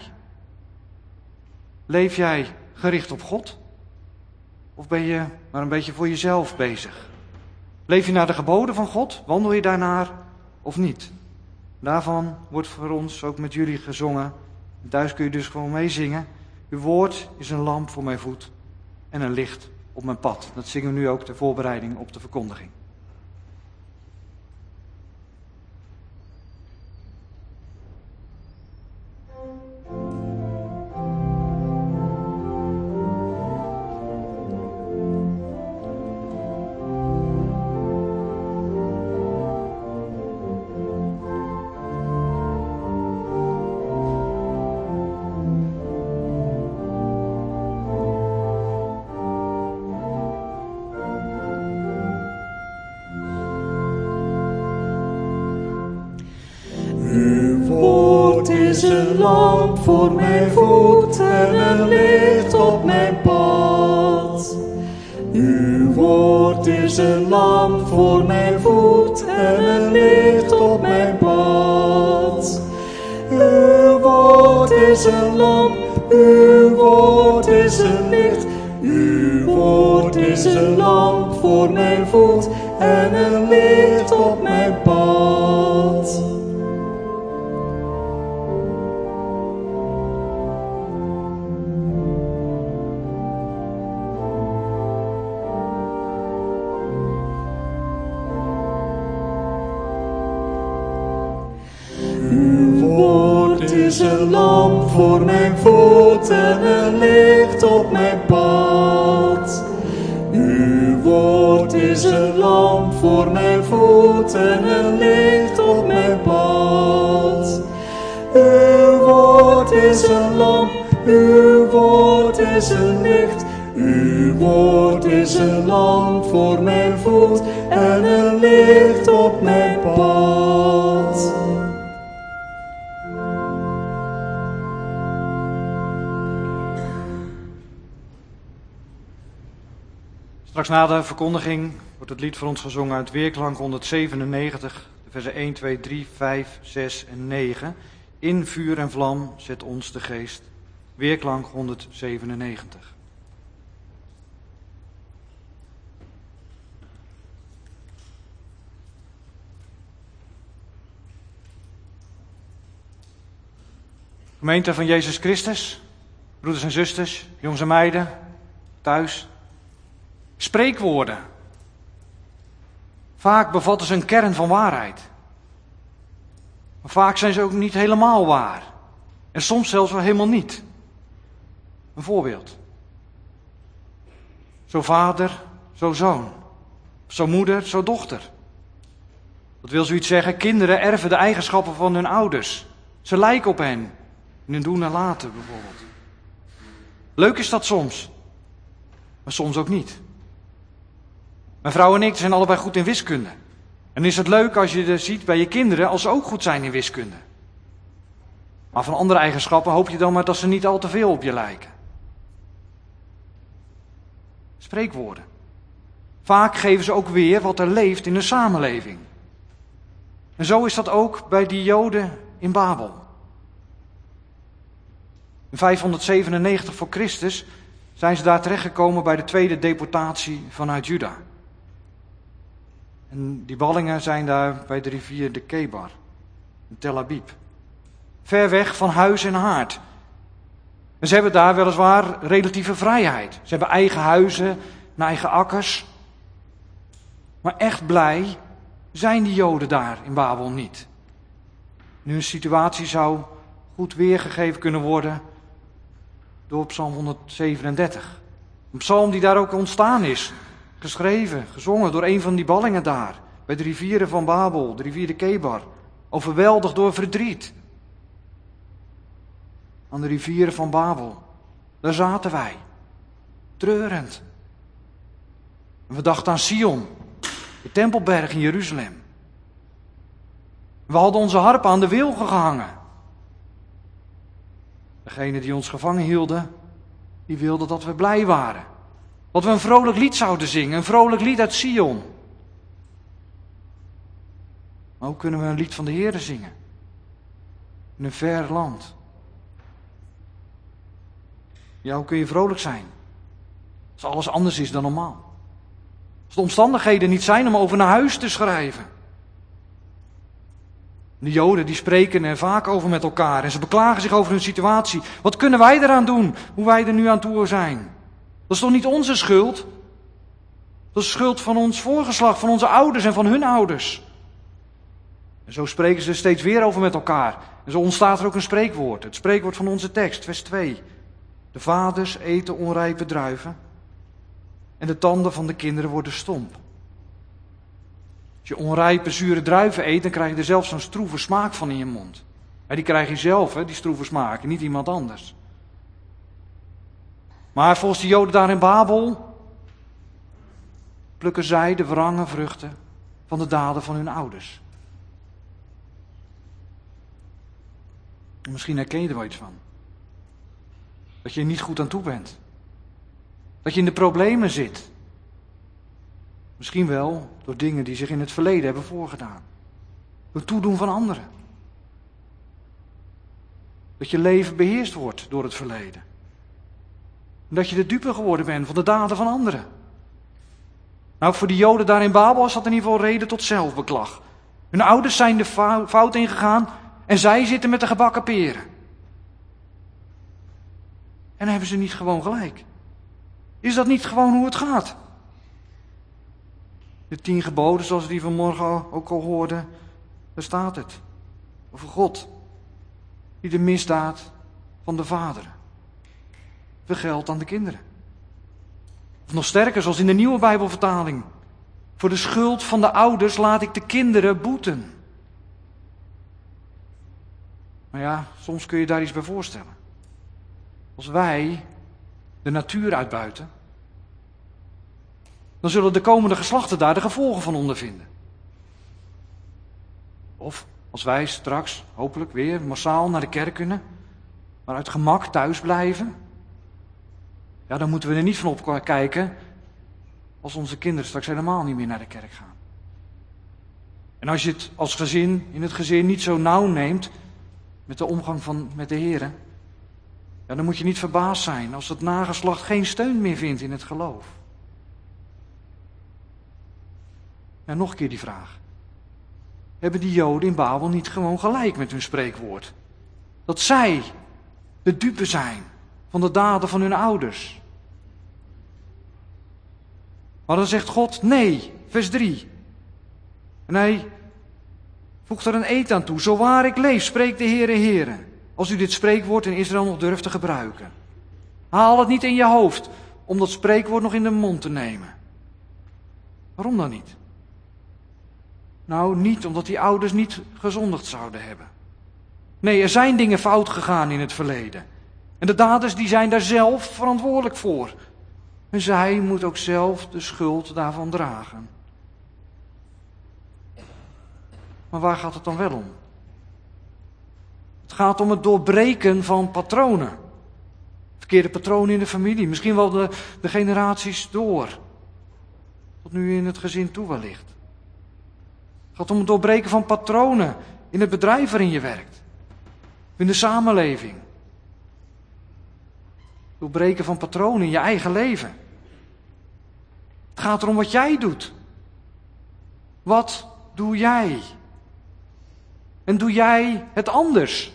Leef jij gericht op God? Of ben je maar een beetje voor jezelf bezig? Leef je naar de geboden van God? Wandel je daarnaar of niet? Daarvan wordt voor ons ook met jullie gezongen. Thuis kun je dus gewoon meezingen. Uw woord is een lamp voor mijn voet en een licht op mijn pad. Dat zingen we nu ook ter voorbereiding op de verkondiging. is een lamp voor mijn voet en een licht op mijn pad. Uw woord is een lamp voor mijn voet en een licht op mijn pad. Uw woord is een lamp, uw woord is een licht. Uw woord is een lamp voor mijn voet en een licht op mijn pad. Is een lamp voor mijn voet en een licht op mijn pad. Uw woord is een lamp voor mijn voet en een licht op mijn pad. Uw woord is een lamp, uw woord is een licht. Uw woord is een lamp voor mijn voet en een licht op mijn pad. Straks na de verkondiging wordt het lied voor ons gezongen uit Weerklank honderdzevenennegentig, versen één, twee, drie, vijf, zes en negen. In vuur en vlam zet ons de geest. Weerklank honderdzevenennegentig. Gemeente van Jezus Christus, broeders en zusters, jongens en meiden, thuis. Spreekwoorden. Vaak bevatten ze een kern van waarheid. Maar vaak zijn ze ook niet helemaal waar. En soms zelfs wel helemaal niet. Een voorbeeld. Zo vader, zo zoon. Zo moeder, zo dochter. Dat wil zoiets zeggen, kinderen erven de eigenschappen van hun ouders. Ze lijken op hen. In hun doen en laten bijvoorbeeld. Leuk is dat soms. Maar soms ook niet. Mijn vrouw en ik zijn allebei goed in wiskunde. En is het leuk als je het ziet bij je kinderen als ze ook goed zijn in wiskunde. Maar van andere eigenschappen hoop je dan maar dat ze niet al te veel op je lijken. Spreekwoorden. Vaak geven ze ook weer wat er leeft in een samenleving. En zo is dat ook bij die Joden in Babel. In vijfhonderdzevenennegentig voor Christus zijn ze daar terechtgekomen bij de tweede deportatie vanuit Juda. En die ballingen zijn daar bij de rivier de Kebar, in Tel Abib. Ver weg van huis en haard. En ze hebben daar weliswaar relatieve vrijheid. Ze hebben eigen huizen, en eigen akkers. Maar echt blij zijn die Joden daar in Babel niet. Nu een situatie zou goed weergegeven kunnen worden door Psalm honderdzevenendertig. Een psalm die daar ook ontstaan is. Geschreven, gezongen door een van die ballingen daar. Bij de rivieren van Babel, de rivier de Kebar. Overweldigd door verdriet. Aan de rivieren van Babel. Daar zaten wij. Treurend. En we dachten aan Sion. De Tempelberg in Jeruzalem. We hadden onze harp aan de wilgen gehangen. Degene die ons gevangen hielden, die wilden dat we blij waren. Dat we een vrolijk lied zouden zingen, een vrolijk lied uit Sion. Maar hoe kunnen we een lied van de Heere zingen? In een ver land. Ja, hoe kun je vrolijk zijn? Als alles anders is dan normaal. Als de omstandigheden niet zijn om over naar huis te schrijven. De Joden die spreken er vaak over met elkaar en ze beklagen zich over hun situatie. Wat kunnen wij eraan doen, hoe wij er nu aan toe zijn? Dat is toch niet onze schuld? Dat is de schuld van ons voorgeslacht, van onze ouders en van hun ouders. En zo spreken ze steeds weer over met elkaar. En zo ontstaat er ook een spreekwoord. Het spreekwoord van onze tekst, vers twee. De vaders eten onrijpe druiven en de tanden van de kinderen worden stomp. Als je onrijpe, zure druiven eet, dan krijg je er zelf zo'n stroeve smaak van in je mond. Maar die krijg je zelf, hè, die stroeve smaak, en niet iemand anders. Maar volgens de Joden daar in Babel plukken zij de wrange vruchten van de daden van hun ouders. En misschien herken je er wel iets van. Dat je er niet goed aan toe bent. Dat je in de problemen zit. Misschien wel door dingen die zich in het verleden hebben voorgedaan. Door toedoen van anderen. Dat je leven beheerst wordt door het verleden. En dat je de dupe geworden bent van de daden van anderen. Nou, voor die Joden daar in Babel is dat in ieder geval reden tot zelfbeklag. Hun ouders zijn de fout ingegaan en zij zitten met de gebakken peren. En hebben ze niet gewoon gelijk? Is dat niet gewoon hoe het gaat? De tien geboden, zoals we die vanmorgen ook al hoorden, daar staat het. Over God, die de misdaad van de vader vergeldt aan de kinderen. Of nog sterker, zoals in de nieuwe Bijbelvertaling. Voor de schuld van de ouders laat ik de kinderen boeten. Maar ja, soms kun je daar iets bij voorstellen. Als wij de natuur uitbuiten, dan zullen de komende geslachten daar de gevolgen van ondervinden. Of als wij straks, hopelijk weer, massaal naar de kerk kunnen, maar uit gemak thuis blijven, ja, dan moeten we er niet van op kijken als onze kinderen straks helemaal niet meer naar de kerk gaan. En als je het als gezin, in het gezin niet zo nauw neemt met de omgang van, met de Heer, ja, dan moet je niet verbaasd zijn als het nageslacht geen steun meer vindt in het geloof. Ja, nog een keer die vraag. Hebben die Joden in Babel niet gewoon gelijk met hun spreekwoord? Dat zij de dupe zijn van de daden van hun ouders. Maar dan zegt God, nee, vers drie. En hij voegt er een eed aan toe. Zo waar ik leef, spreekt de Heere, Heere. Als u dit spreekwoord in Israël nog durft te gebruiken. Haal het niet in je hoofd om dat spreekwoord nog in de mond te nemen. Waarom dan niet? Nou, niet omdat die ouders niet gezondigd zouden hebben. Nee, er zijn dingen fout gegaan in het verleden. En de daders die zijn daar zelf verantwoordelijk voor. En zij moet ook zelf de schuld daarvan dragen. Maar waar gaat het dan wel om? Het gaat om het doorbreken van patronen. Verkeerde patronen in de familie. Misschien wel de, de generaties door. Tot nu in het gezin toe wellicht. Het gaat om het doorbreken van patronen in het bedrijf waarin je werkt. In de samenleving. Doorbreken van patronen in je eigen leven. Het gaat erom wat jij doet. Wat doe jij? En doe jij het anders?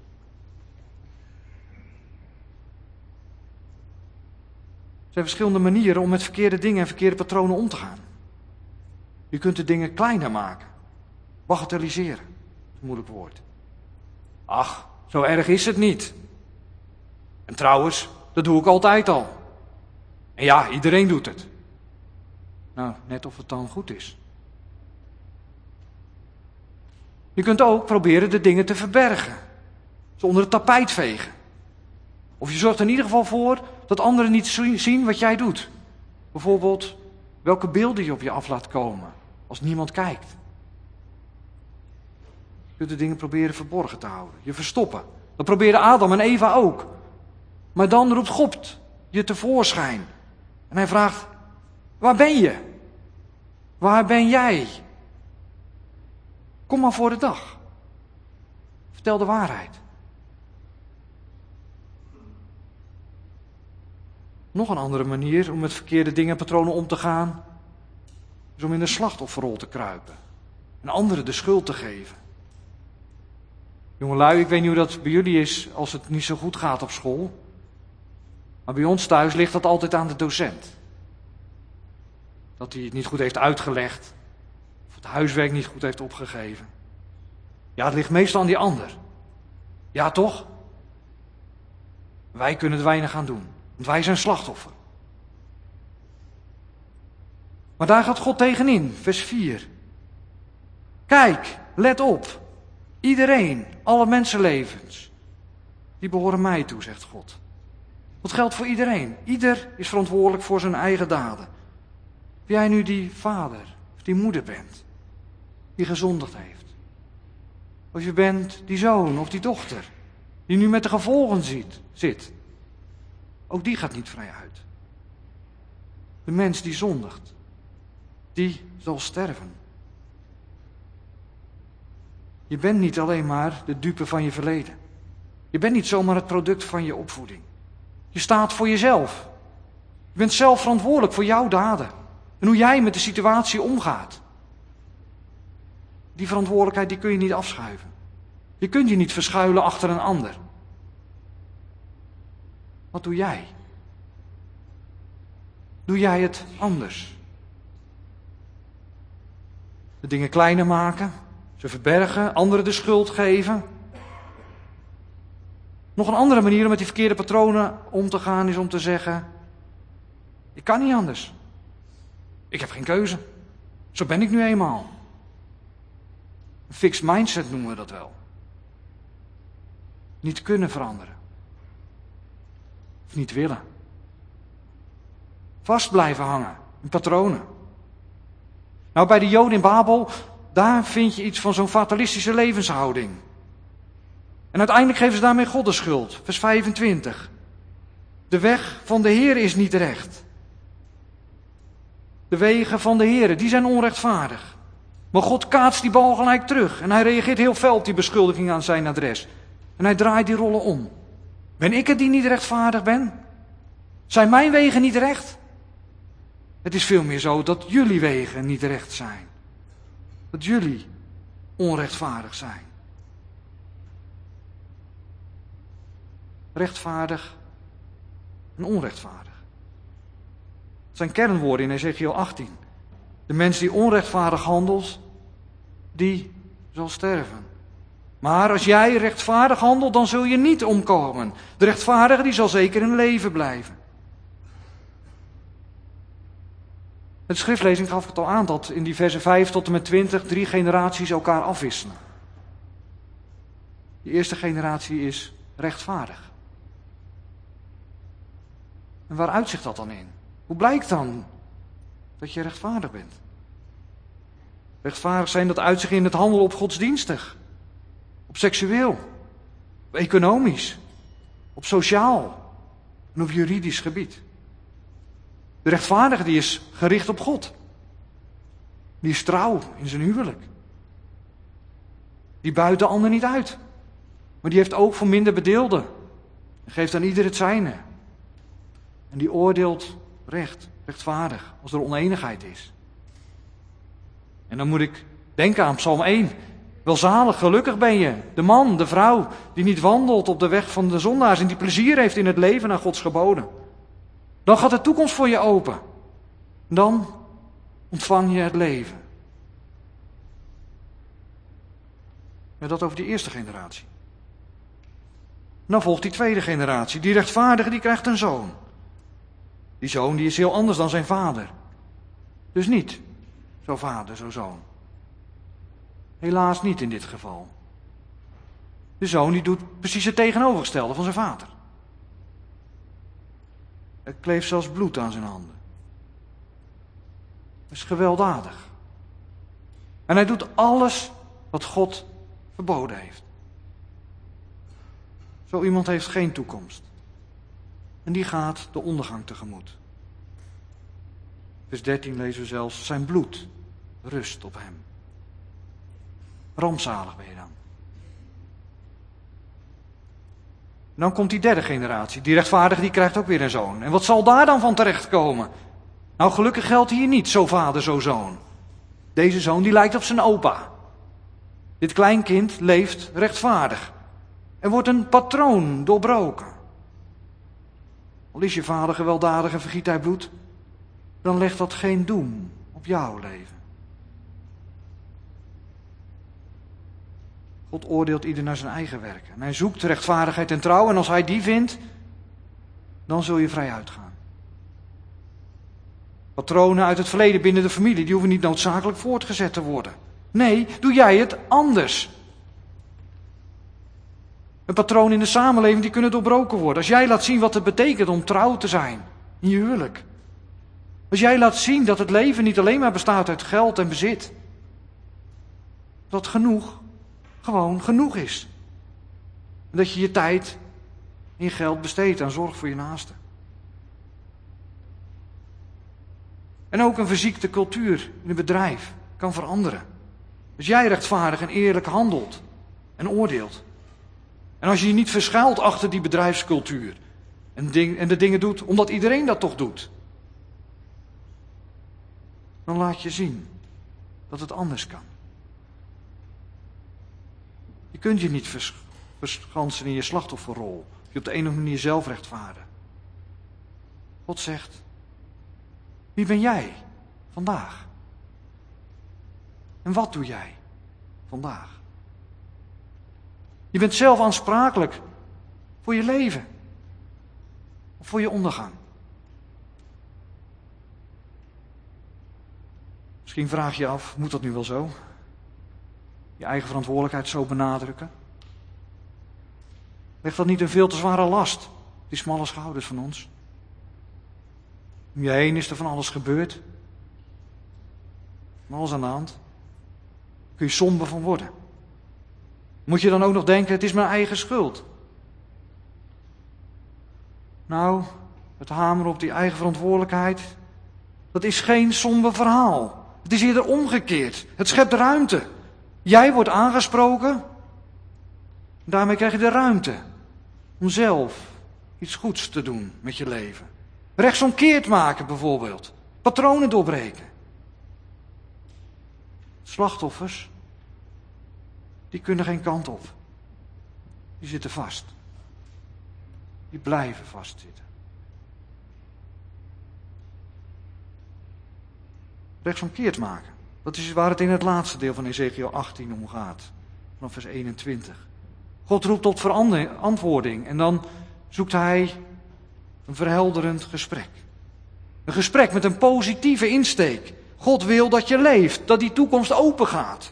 Er zijn verschillende manieren om met verkeerde dingen en verkeerde patronen om te gaan. Je kunt de dingen kleiner maken. Bagatelliseren. Dat is een moeilijk woord. Ach, zo erg is het niet. En trouwens, dat doe ik altijd al. En ja, iedereen doet het. Nou, net of het dan goed is. Je kunt ook proberen de dingen te verbergen. Ze onder het tapijt vegen. Of je zorgt er in ieder geval voor dat anderen niet zien wat jij doet. Bijvoorbeeld welke beelden je op je af laat komen. Als niemand kijkt. Je kunt de dingen proberen verborgen te houden. Je verstoppen. Dat probeerden Adam en Eva ook. Maar dan roept God je tevoorschijn. En hij vraagt, waar ben je? Waar ben jij? Kom maar voor de dag. Vertel de waarheid. Nog een andere manier om met verkeerde dingen en patronen om te gaan, is om in de slachtofferrol te kruipen. En anderen de schuld te geven. Jongelui, ik weet niet hoe dat bij jullie is als het niet zo goed gaat op school. Maar bij ons thuis ligt dat altijd aan de docent. Dat hij het niet goed heeft uitgelegd. Of het huiswerk niet goed heeft opgegeven. Ja, het ligt meestal aan die ander. Ja, toch? Wij kunnen het weinig aan doen. Want wij zijn slachtoffer. Maar daar gaat God tegenin, vers vier. Kijk, let op. Iedereen, alle mensenlevens, die behoren mij toe, zegt God. Dat geldt voor iedereen. Ieder is verantwoordelijk voor zijn eigen daden. Of jij nu die vader of die moeder bent, die gezondigd heeft. Of je bent die zoon of die dochter, die nu met de gevolgen ziet, zit. Ook die gaat niet vrij uit. De mens die zondigt, die zal sterven. Je bent niet alleen maar de dupe van je verleden. Je bent niet zomaar het product van je opvoeding. Je staat voor jezelf. Je bent zelf verantwoordelijk voor jouw daden. En hoe jij met de situatie omgaat. Die verantwoordelijkheid die kun je niet afschuiven. Je kunt je niet verschuilen achter een ander. Wat doe jij? Doe jij het anders? De dingen kleiner maken, ze verbergen, anderen de schuld geven. Nog een andere manier om met die verkeerde patronen om te gaan is om te zeggen, ik kan niet anders. Ik heb geen keuze. Zo ben ik nu eenmaal. Een fixed mindset noemen we dat wel. Niet kunnen veranderen. Of niet willen. Vast blijven hangen in patronen. Nou, bij de Joden in Babel, daar vind je iets van zo'n fatalistische levenshouding. En uiteindelijk geven ze daarmee God de schuld. Vers vijfentwintig. De weg van de Heer is niet recht. De wegen van de Heere, die zijn onrechtvaardig. Maar God kaatst die bal gelijk terug. En hij reageert heel fel op die beschuldiging aan zijn adres. En hij draait die rollen om. Ben ik het die niet rechtvaardig ben? Zijn mijn wegen niet recht? Het is veel meer zo dat jullie wegen niet recht zijn. Dat jullie onrechtvaardig zijn. Rechtvaardig en onrechtvaardig. Het zijn kernwoorden in Ezekiel achttien. De mens die onrechtvaardig handelt, die zal sterven. Maar als jij rechtvaardig handelt, dan zul je niet omkomen. De rechtvaardige die zal zeker in leven blijven. De schriftlezing gaf het al aan dat in die versen vijf tot en met twintig drie generaties elkaar afwisselen. De eerste generatie is rechtvaardig. En waar uitzicht dat dan in? Hoe blijkt dan dat je rechtvaardig bent? Rechtvaardig zijn, dat uitzicht in het handelen op godsdienstig, op seksueel, op economisch, op sociaal en op juridisch gebied. De rechtvaardige die is gericht op God. Die is trouw in zijn huwelijk. Die buit de ander niet uit. Maar die heeft ook voor minder bedeelden. En geeft aan ieder het zijne. En die oordeelt recht, rechtvaardig, als er oneenigheid is. En dan moet ik denken aan Psalm één. Welzalig, gelukkig ben je, de man, de vrouw, die niet wandelt op de weg van de zondaars en die plezier heeft in het leven naar Gods geboden. Dan gaat de toekomst voor je open. Dan ontvang je het leven. Ja, dat over die eerste generatie. Dan volgt die tweede generatie. Die rechtvaardige die krijgt een zoon. Die zoon die is heel anders dan zijn vader. Dus niet zo vader, zo zoon. Helaas niet in dit geval. De zoon die doet precies het tegenovergestelde van zijn vader. Er kleeft zelfs bloed aan zijn handen. Dat is gewelddadig. En hij doet alles wat God verboden heeft. Zo iemand heeft geen toekomst. En die gaat de ondergang tegemoet. Vers dertien lezen we zelfs, zijn bloed rust op hem. Rampzalig ben je dan. En dan komt die derde generatie. Die rechtvaardige die krijgt ook weer een zoon. En wat zal daar dan van terechtkomen? Nou, gelukkig geldt hier niet zo vader, zo zoon. Deze zoon die lijkt op zijn opa. Dit kleinkind leeft rechtvaardig. Er wordt een patroon doorbroken. Al is je vader gewelddadig en vergiet hij bloed, dan legt dat geen doem op jouw leven. God oordeelt ieder naar zijn eigen werk. En hij zoekt rechtvaardigheid en trouw. En als hij die vindt, dan zul je vrij uitgaan. Patronen uit het verleden binnen de familie, die hoeven niet noodzakelijk voortgezet te worden. Nee, doe jij het anders. Een patroon in de samenleving, die kunnen doorbroken worden. Als jij laat zien wat het betekent om trouw te zijn in je huwelijk. Als jij laat zien dat het leven niet alleen maar bestaat uit geld en bezit. Dat genoeg gewoon genoeg is. En dat je je tijd en je geld besteedt aan zorg voor je naaste. En ook een verziekte cultuur in een bedrijf kan veranderen. Als jij rechtvaardig en eerlijk handelt en oordeelt. En als je je niet verschuilt achter die bedrijfscultuur. En, ding, en de dingen doet omdat iedereen dat toch doet. Dan laat je zien dat het anders kan. Je kunt je niet vers, verschansen in je slachtofferrol. Je op de een of andere manier zelf rechtvaardigen. God zegt, wie ben jij vandaag? En wat doe jij vandaag? Je bent zelf aansprakelijk voor je leven. Of voor je ondergang. Misschien vraag je je af, moet dat nu wel zo? Je eigen verantwoordelijkheid zo benadrukken? Legt dat niet een veel te zware last? Die smalle schouders van ons. Om je heen is er van alles gebeurd. Van alles aan de hand. Kun je somber van worden. Moet je dan ook nog denken, het is mijn eigen schuld? Nou, het hameren op die eigen verantwoordelijkheid, Dat is geen somber verhaal. Het is eerder omgekeerd. Het schept ruimte. Jij wordt aangesproken. Daarmee krijg je de ruimte om zelf iets goeds te doen met je leven. Rechtsomkeerd maken bijvoorbeeld. Patronen doorbreken. Slachtoffers, die kunnen geen kant op. Die zitten vast. Die blijven vastzitten. Rechtsomkeerd maken. Dat is waar het in het laatste deel van Ezekiel achttien om gaat. Vanaf vers eenentwintig. God roept tot verantwoording en dan zoekt hij een verhelderend gesprek. Een gesprek met een positieve insteek. God wil dat je leeft, dat die toekomst open gaat.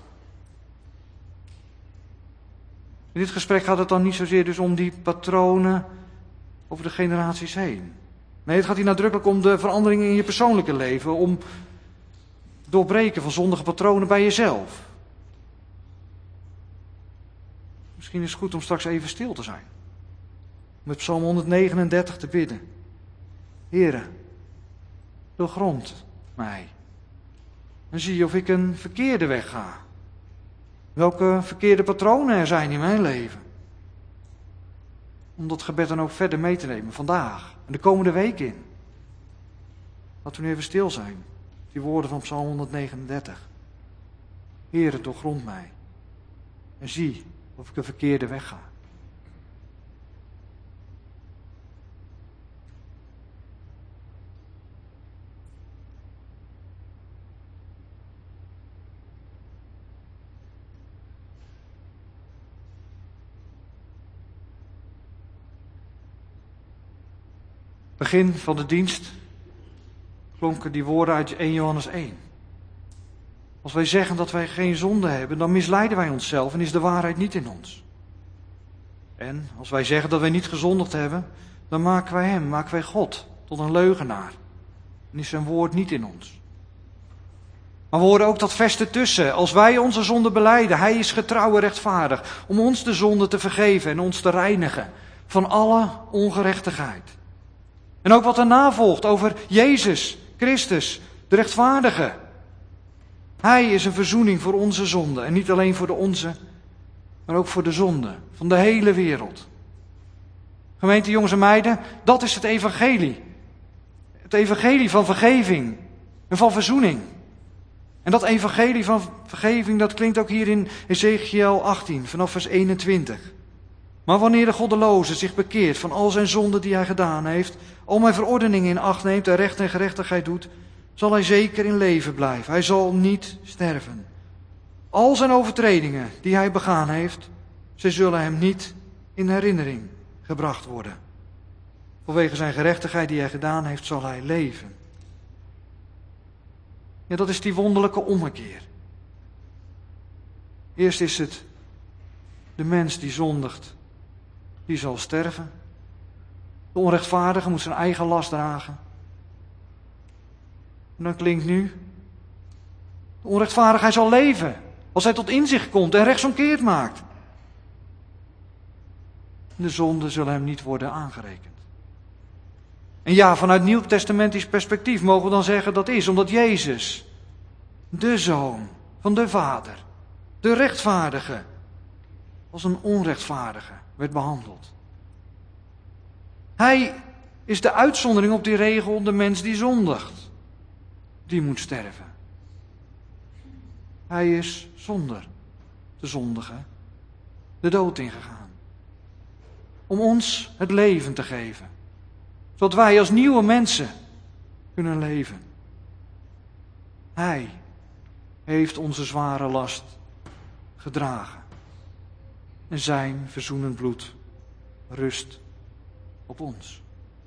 In dit gesprek gaat het dan niet zozeer dus om die patronen over de generaties heen. Nee, het gaat hier nadrukkelijk om de veranderingen in je persoonlijke leven. Om het doorbreken van zondige patronen bij jezelf. Misschien is het goed om straks even stil te zijn. Met Psalm honderdnegenendertig te bidden. Heere, doorgrond mij. En zie of ik een verkeerde weg ga. Welke verkeerde patronen er zijn in mijn leven. Om dat gebed dan ook verder mee te nemen vandaag en de komende week in. Laten we nu even stil zijn. Die woorden van Psalm honderdnegenendertig. Heere, doorgrond mij. En zie of ik een verkeerde weg ga. Begin van de dienst klonken die woorden uit eerste Johannes één. Als wij zeggen dat wij geen zonde hebben, dan misleiden wij onszelf en is de waarheid niet in ons. En als wij zeggen dat wij niet gezondigd hebben, dan maken wij hem, maken wij God tot een leugenaar. En is zijn woord niet in ons. Maar we horen ook dat vers ertussen. Als wij onze zonde belijden, hij is getrouw en rechtvaardig om ons de zonde te vergeven en ons te reinigen van alle ongerechtigheid. En ook wat erna volgt over Jezus Christus, de rechtvaardige. Hij is een verzoening voor onze zonde. En niet alleen voor de onze, maar ook voor de zonde van de hele wereld. Gemeente jongens en meiden, dat is het evangelie. Het evangelie van vergeving en van verzoening. En dat evangelie van vergeving, dat klinkt ook hier in Ezekiel achttien, vanaf vers eenentwintig. Maar wanneer de goddeloze zich bekeert van al zijn zonden die hij gedaan heeft, al mijn verordeningen in acht neemt en recht en gerechtigheid doet, zal hij zeker in leven blijven. Hij zal niet sterven. Al zijn overtredingen die hij begaan heeft, ze zullen hem niet in herinnering gebracht worden. Vanwege zijn gerechtigheid die hij gedaan heeft, zal hij leven. Ja, dat is die wonderlijke ommekeer. Eerst is het de mens die zondigt, die zal sterven. De onrechtvaardige moet zijn eigen last dragen. En dan klinkt nu, de onrechtvaardige, hij zal leven. Als hij tot inzicht komt en rechtsomkeerd maakt. De zonden zullen hem niet worden aangerekend. En ja, vanuit nieuwtestamentisch perspectief mogen we dan zeggen dat is omdat Jezus, de Zoon van de Vader, de rechtvaardige, als een onrechtvaardige werd behandeld. Hij is de uitzondering op die regel, de mens die zondigt, die moet sterven. Hij is zonder te zondigen de dood ingegaan. Om ons het leven te geven. Zodat wij als nieuwe mensen kunnen leven. Hij heeft onze zware last gedragen. En zijn verzoenend bloed rust op ons.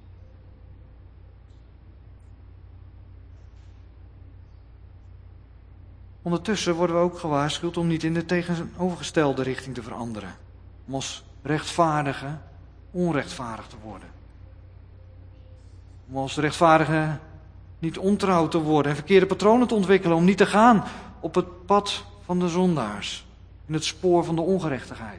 Ondertussen worden we ook gewaarschuwd om niet in de tegenovergestelde richting te veranderen. Om als rechtvaardige onrechtvaardig te worden. Om als rechtvaardige niet ontrouw te worden en verkeerde patronen te ontwikkelen. Om niet te gaan op het pad van de zondaars. In het spoor van de ongerechtigheid.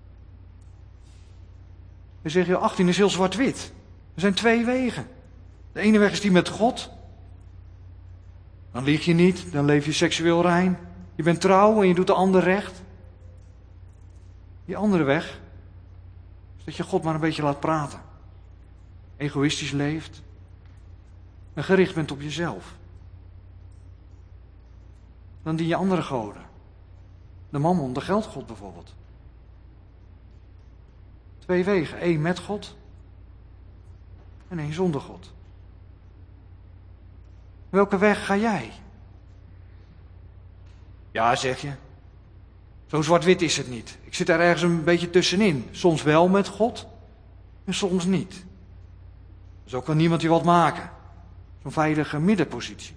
Ezekiel achttien is heel zwart-wit. Er zijn twee wegen. De De ene weg is die met God. Dan lieg je niet, dan leef je seksueel rein. Je bent trouw en je doet de ander recht. Die andere weg is dat je God maar een beetje laat praten. Egoïstisch leeft. En gericht bent op jezelf. Dan dien je andere goden. De mammon, de geldgod bijvoorbeeld. Twee wegen, één met God en één zonder God. Welke weg ga jij? Ja, zeg je. Zo zwart-wit is het niet. Ik zit er ergens een beetje tussenin. Soms wel met God en soms niet. Zo kan niemand je wat maken. Zo'n veilige middenpositie.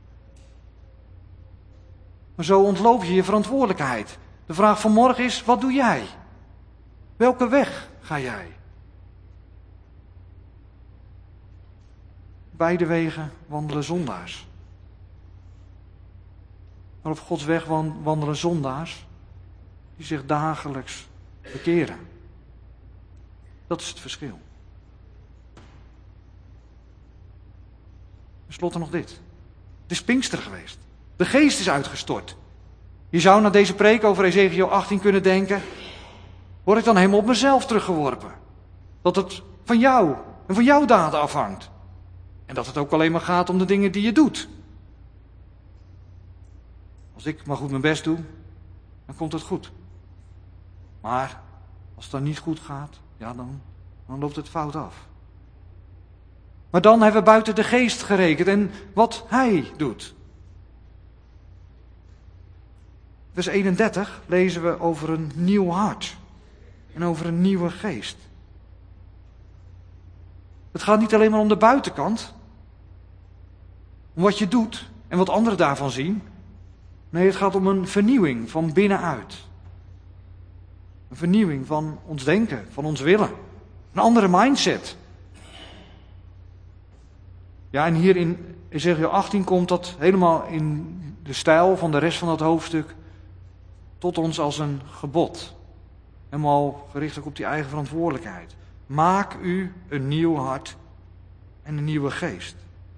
Maar zo ontloop je je verantwoordelijkheid. De vraag van morgen is, wat doe jij? Welke weg ga jij? Beide wegen wandelen zondaars. Maar op Gods weg wandelen zondaars die zich dagelijks bekeren. Dat is het verschil. Ten slotte nog dit. Het is Pinkster geweest. De geest is uitgestort. Je zou naar deze preek over Ezekiel achttien kunnen denken, word ik dan helemaal op mezelf teruggeworpen? Dat het van jou en van jouw daden afhangt. En dat het ook alleen maar gaat om de dingen die je doet. Als ik maar goed mijn best doe, dan komt het goed. Maar als het dan niet goed gaat, ja dan, dan loopt het fout af. Maar dan hebben we buiten de geest gerekend en wat hij doet. Vers eenendertig lezen we over een nieuw hart en over een nieuwe geest. Het gaat niet alleen maar om de buitenkant, om wat je doet en wat anderen daarvan zien. Nee, het gaat om een vernieuwing van binnenuit. Een vernieuwing van ons denken, van ons willen. Een andere mindset. Ja, en hier in Ezekiel achttien komt dat helemaal in de stijl van de rest van dat hoofdstuk tot ons als een gebod. Helemaal gericht ook op die eigen verantwoordelijkheid. Maak u een nieuw hart en een nieuwe geest.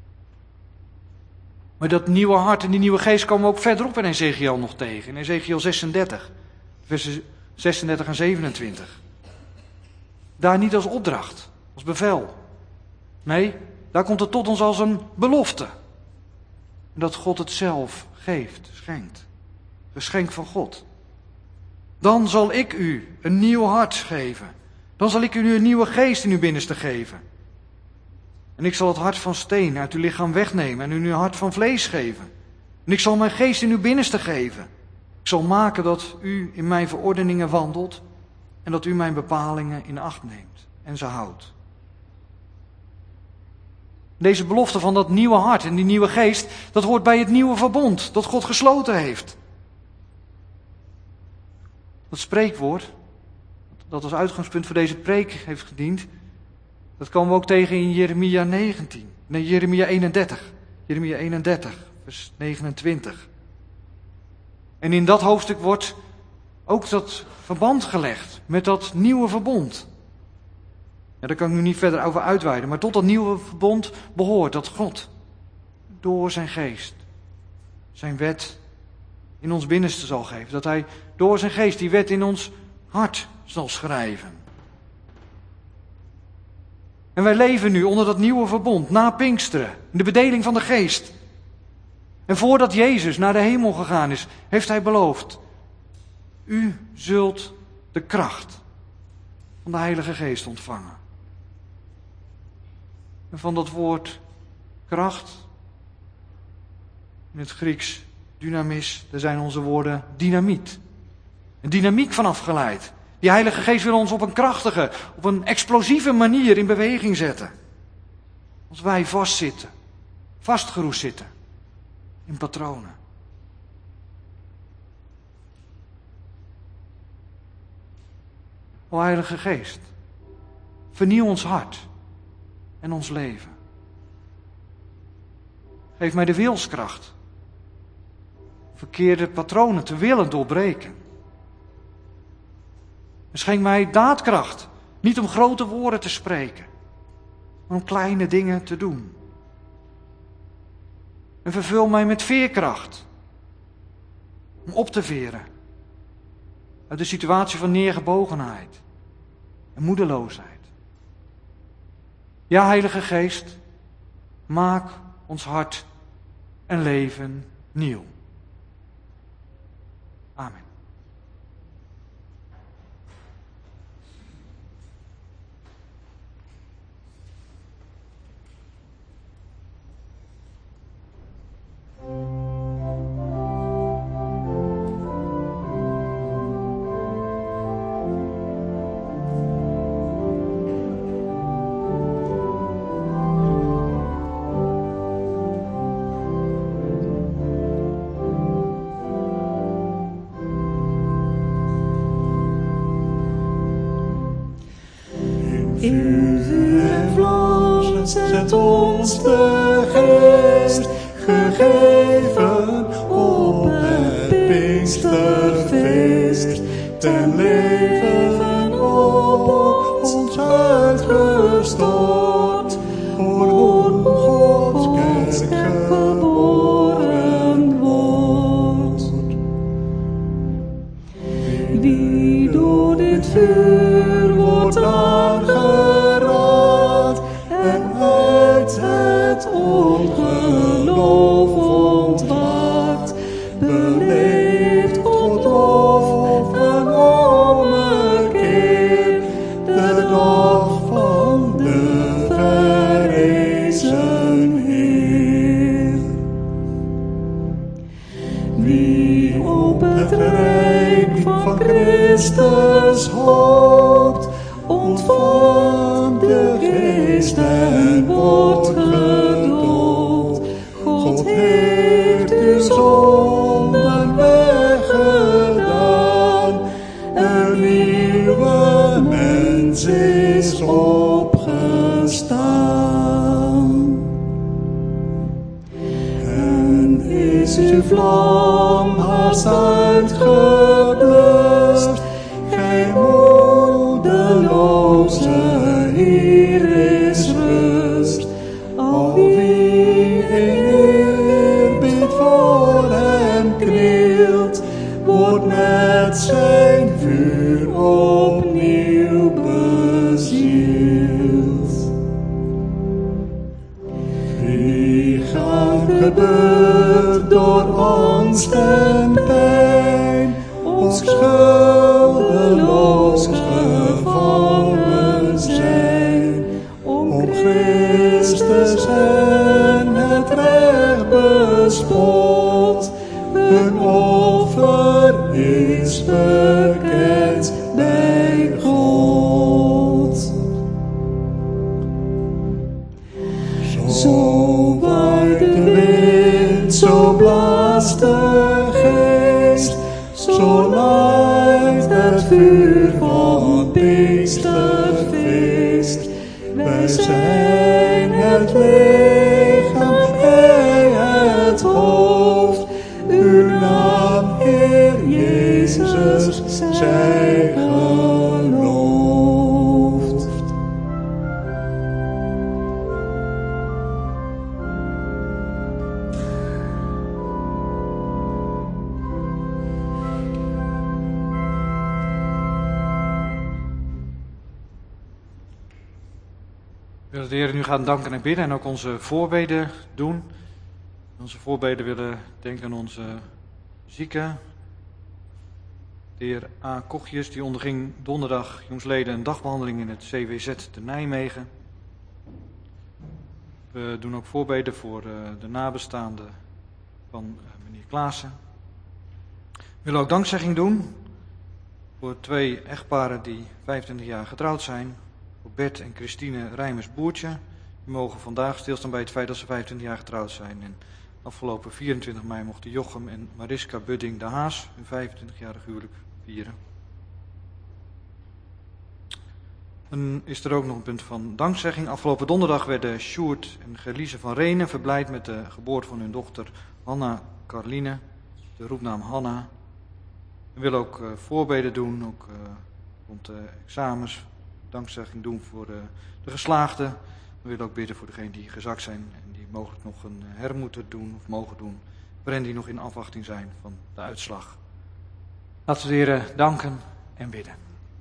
Maar dat nieuwe hart en die nieuwe geest komen we ook verderop in Ezekiel nog tegen. In Ezekiel zesendertig, versen zesendertig en zevenentwintig. Daar niet als opdracht, als bevel. Nee, daar komt het tot ons als een belofte. En dat God het zelf geeft, schenkt. Geschenk van God. Dan zal ik u een nieuw hart geven. Dan zal ik u een nieuwe geest in uw binnenste geven. En ik zal het hart van steen uit uw lichaam wegnemen en u een hart van vlees geven. En ik zal mijn geest in uw binnenste geven. Ik zal maken dat u in mijn verordeningen wandelt en dat u mijn bepalingen in acht neemt en ze houdt. Deze belofte van dat nieuwe hart en die nieuwe geest, dat hoort bij het nieuwe verbond dat God gesloten heeft. Dat spreekwoord, dat als uitgangspunt voor deze preek heeft gediend, dat komen we ook tegen in Jeremia negentien. Nee, Jeremia eenendertig. Jeremia eenendertig, vers negenentwintig. En in dat hoofdstuk wordt ook dat verband gelegd met dat nieuwe verbond. Ja, daar kan ik nu niet verder over uitweiden, maar tot dat nieuwe verbond behoort dat God door zijn geest zijn wet in ons binnenste zal geven. Dat hij door zijn geest die wet in ons hart zal schrijven. En wij leven nu onder dat nieuwe verbond, na Pinksteren, in de bedeling van de geest. En voordat Jezus naar de hemel gegaan is, heeft hij beloofd: u zult de kracht van de Heilige Geest ontvangen. En van dat woord kracht, in het Grieks dynamis, daar zijn onze woorden dynamiet. Een dynamiek van afgeleid. Die Heilige Geest wil ons op een krachtige, op een explosieve manier in beweging zetten. Als wij vastzitten, vastgeroest zitten in patronen. O Heilige Geest, vernieuw ons hart en ons leven. Geef mij de wilskracht verkeerde patronen te willen doorbreken. En schenk mij daadkracht, niet om grote woorden te spreken, maar om kleine dingen te doen. En vervul mij met veerkracht. Om op te veren. Uit de situatie van neergebogenheid. En moedeloosheid. Ja, Heilige Geest, maak ons hart en leven nieuw. Amen. Zet ons de geest, gegeven op het Pinksterfeest, ten leven op ons uitgestort, voor Gods kerk geboren wordt. Die door dit vuur wordt aangeraakt en uit het ongeloof ontwaakt, beleeft God lof en ommekeer, de dag van de verrezen Heer. Wie op het rijk van Christus hoopt, ontvangt de Geest en wordt gedoopt. God heeft uw zonden weggedaan, een nieuwe mens is opgestaan. En is uw vlam haast uitgeblust, gij moedeloze, hier is rust. Al wie in eerbied voor hem knielt, wordt met zijn vuur opnieuw bezield. Wie gaat gebeurd door angst en pijn, ons schuldeloos gevangen zijn, om Christus en het recht bespot. Hun offer is bekend bij God. Zo waait de wind, zo blaast de geest, zo laait het vuur van Pinksterfeest. Wij zijn het lichaam, gij het hoofd. Uw naam, Heer Jezus, zij geloofd. We willen de Heer nu gaan danken en bidden en ook onze voorbeden doen. Onze voorbeden willen denken aan onze zieken. De heer A. Kochjes, die onderging donderdag jongsleden een dagbehandeling in het C W Z te Nijmegen. We doen ook voorbeden voor de nabestaanden van meneer Klaassen. We willen ook dankzegging doen voor twee echtparen die vijfentwintig jaar getrouwd zijn. Voor Bert en Christine Rijmers-Boertje. Die mogen vandaag stilstaan bij het feit dat ze vijfentwintig jaar getrouwd zijn. En afgelopen vierentwintig mei mochten Jochem en Mariska Budding de Haas hun vijfentwintigjarig huwelijk vieren. Dan is er ook nog een punt van dankzegging. Afgelopen donderdag werden Sjoerd en Gerliese van Renen verblijd met de geboorte van hun dochter Hanna Carline, de roepnaam Hanna. We willen ook uh, voorbeden doen, ook uh, rond de examens, dankzegging doen voor uh, de geslaagden. We willen ook bidden voor degenen die gezakt zijn en die mogelijk nog een her moeten doen of mogen doen. Voor hen die nog in afwachting zijn van de uitslag. Laten we de Heer danken en bidden.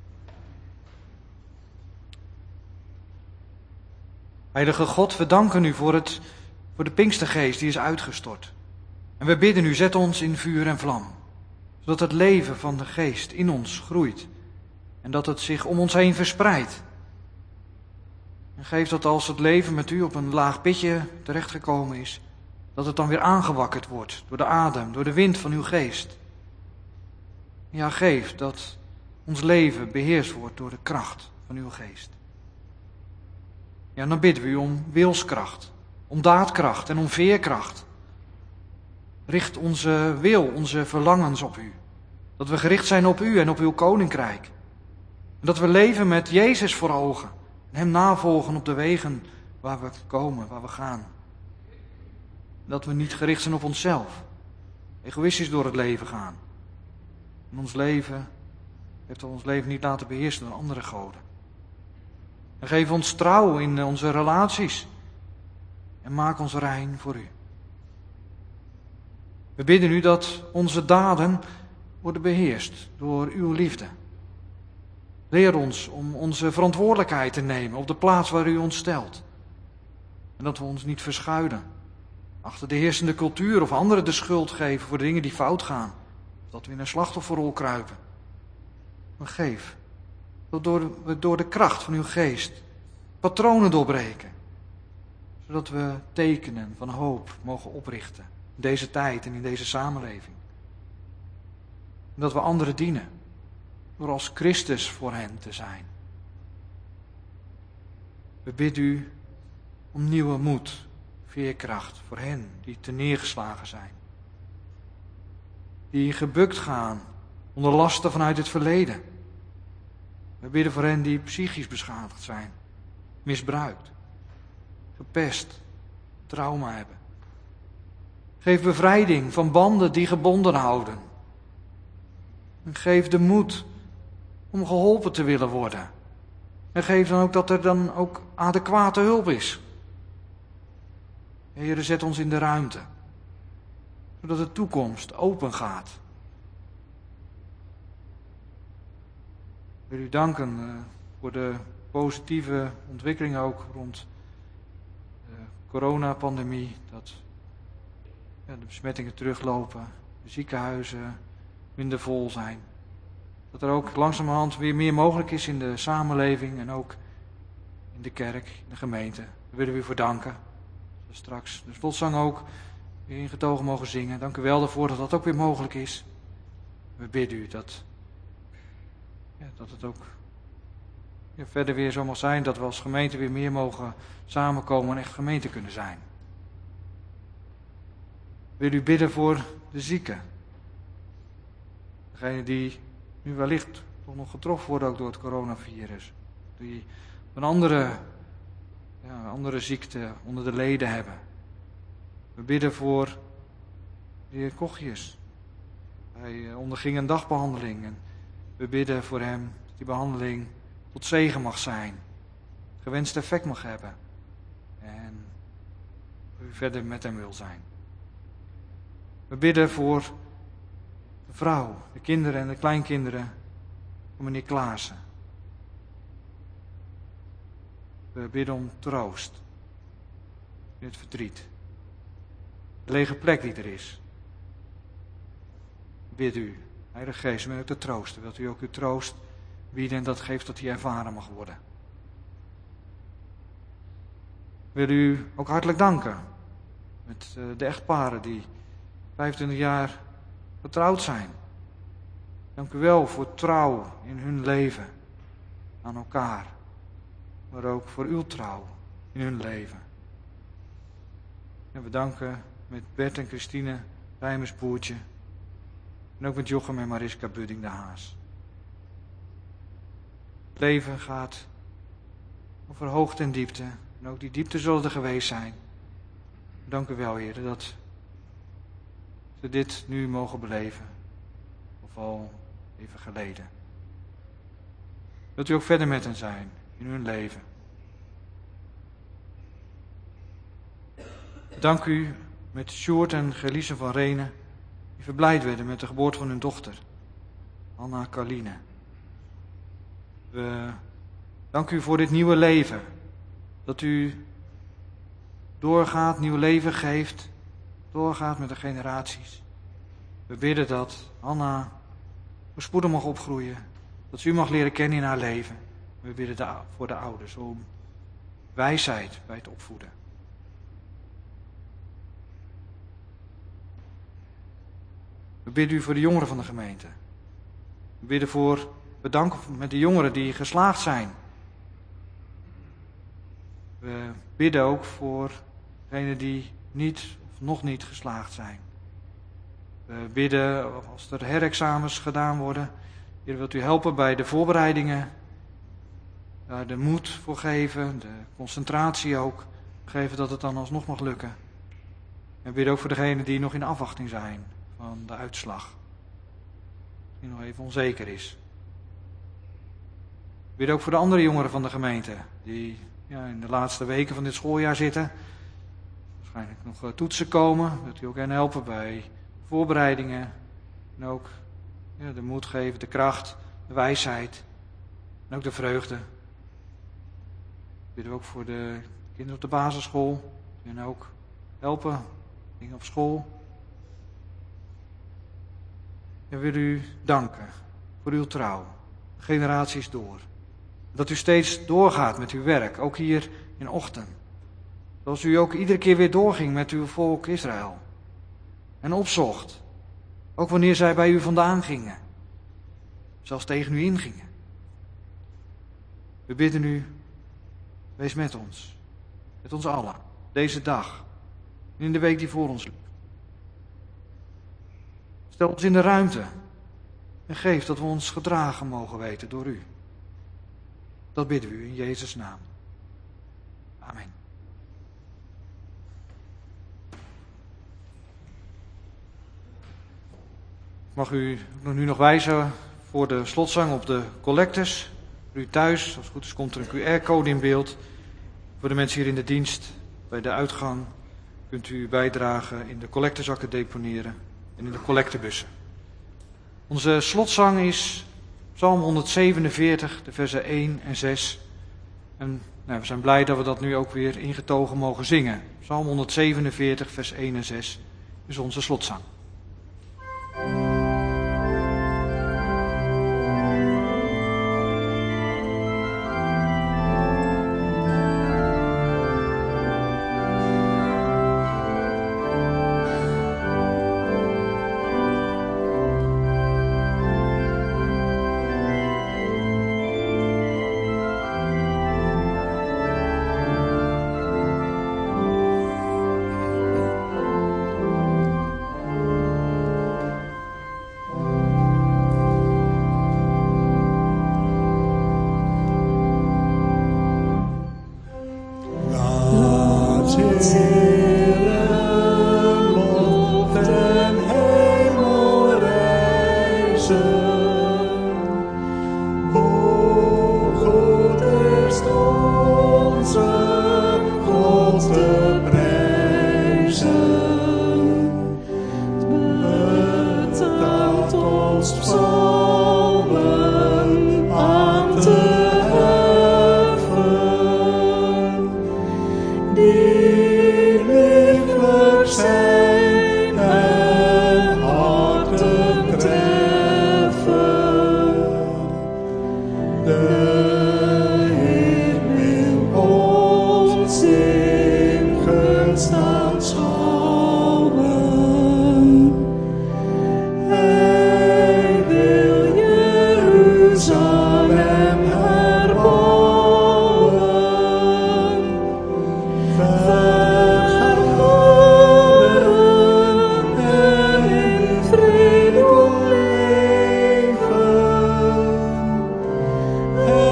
Heilige God, we danken u voor, het, voor de Pinkstergeest die is uitgestort. En we bidden u, zet ons in vuur en vlam. Zodat het leven van de geest in ons groeit. En dat het zich om ons heen verspreidt. En geef dat als het leven met u op een laag pitje terechtgekomen is, dat het dan weer aangewakkerd wordt door de adem, door de wind van uw geest. Ja, geef dat ons leven beheerst wordt door de kracht van uw geest. Ja, dan bidden we u om wilskracht, om daadkracht en om veerkracht. Richt onze wil, onze verlangens op u. Dat we gericht zijn op u en op uw koninkrijk. En dat we leven met Jezus voor ogen. En hem navolgen op de wegen waar we komen, waar we gaan. Dat we niet gericht zijn op onszelf. Egoïstisch door het leven gaan. En ons leven, heeft ons leven niet laten beheersen door andere goden. En geef ons trouw in onze relaties. En maak ons rein voor u. We bidden u dat onze daden worden beheerst door uw liefde. Leer ons om onze verantwoordelijkheid te nemen op de plaats waar u ons stelt. En dat we ons niet verschuilen. Achter de heersende cultuur of anderen de schuld geven voor de dingen die fout gaan. Of dat we in een slachtofferrol kruipen. Maar geef dat we door de kracht van uw geest patronen doorbreken. Zodat we tekenen van hoop mogen oprichten. In deze tijd en in deze samenleving. En dat we anderen dienen. Door als Christus voor hen te zijn. We bidden u om nieuwe moed, veerkracht voor hen die te neergeslagen zijn. Die gebukt gaan onder lasten vanuit het verleden. We bidden voor hen die psychisch beschadigd zijn, misbruikt, gepest, trauma hebben. Geef bevrijding van banden die gebonden houden. En geef de moed om geholpen te willen worden. En geef dan ook dat er dan ook adequate hulp is. Heere, zet ons in de ruimte. Zodat de toekomst open gaat. Ik wil u danken uh, voor de positieve ontwikkeling ook rond de coronapandemie. Dat ja, de besmettingen teruglopen, de ziekenhuizen minder vol zijn. Dat er ook langzamerhand weer meer mogelijk is in de samenleving en ook in de kerk, in de gemeente. Daar willen we u voor danken. Dat we straks de slotzang ook weer ingetogen mogen zingen. Dank u wel daarvoor dat dat ook weer mogelijk is. We bidden u dat, ja, dat het ook ja, verder weer zo mag zijn. Dat we als gemeente weer meer mogen samenkomen en echt gemeente kunnen zijn. We willen u bidden voor de zieken. Degene die nu wellicht toch nog getroffen worden ook door het coronavirus. Die een andere, ja, andere ziekte onder de leden hebben. We bidden voor de heer Kochjes. Hij onderging een dagbehandeling. En we bidden voor hem dat die behandeling tot zegen mag zijn. Gewenst effect mag hebben. En u verder met hem wil zijn. We bidden voor de vrouw, de kinderen en de kleinkinderen van meneer Klaassen. We bidden om troost in het verdriet. De lege plek die er is. Bid u, Heilige Geest, om u te troosten. Wilt u ook uw troost bieden en dat geeft dat hij ervaren mag worden. Wil u ook hartelijk danken met de echtparen die vijfentwintig jaar getrouwd zijn. Dank u wel voor trouw in hun leven aan elkaar. Maar ook voor uw trouw in hun leven. En we danken met Bert en Christine Rijmersboertje. En ook met Jochem en Mariska Budding de Haas. Het leven gaat over hoogte en diepte. En ook die diepte zullen er geweest zijn. Dank u wel, Heer, dat ze dit nu mogen beleven. Of al even geleden. Wilt u ook verder met hen zijn in hun leven. dank u met Sjoerd en Gelise van Renen, die verblijd werden met de geboorte van hun dochter, Anna Carline. We danken u voor dit nieuwe leven, dat u doorgaat, nieuw leven geeft, doorgaat met de generaties. We bidden dat Anna voorspoedig mag opgroeien, dat ze u mag leren kennen in haar leven. We bidden de, voor de ouders om wijsheid bij het opvoeden. We bidden u voor de jongeren van de gemeente. We bidden voor, we danken met de jongeren die geslaagd zijn. We bidden ook voor degenen die niet of nog niet geslaagd zijn. We bidden als er herexamens gedaan worden. Heer, wilt u helpen bij de voorbereidingen. Daar de moed voor geven, de concentratie ook. Geven dat het dan alsnog mag lukken. En we bidden ook voor degenen die nog in afwachting zijn van de uitslag. Die nog even onzeker is. We bidden ook voor de andere jongeren van de gemeente. Die ja, in de laatste weken van dit schooljaar zitten. Waarschijnlijk nog toetsen komen. Dat u ook hen helpen bij voorbereidingen. En ook ja, de moed geven, de kracht, de wijsheid. En ook de vreugde. We bidden ook voor de kinderen op de basisschool. En ook helpen. Dingen op school. En we willen u danken voor uw trouw. Generaties door. Dat u steeds doorgaat met uw werk. Ook hier in Ochten. Zoals u ook iedere keer weer doorging met uw volk Israël. En opzocht. Ook wanneer zij bij u vandaan gingen. Zelfs tegen u ingingen. We bidden u, wees met ons. Met ons allen. Deze dag. En in de week die voor ons ligt. Stel ons in de ruimte. En geef dat we ons gedragen mogen weten door u. Dat bidden we u in Jezus' naam. Amen. Mag u nu nog wijzen voor de slotzang op de collectes. Voor u thuis, als het goed is, komt er een Q R-code in beeld. Voor de mensen hier in de dienst, bij de uitgang, kunt u uw bijdrage in de collectezakken deponeren en in de collectebussen. Onze slotzang is Psalm honderdzevenenveertig, de versen één en zes. En nou, we zijn blij dat we dat nu ook weer ingetogen mogen zingen. Psalm honderdzevenenveertig, vers één en zes is onze slotzang.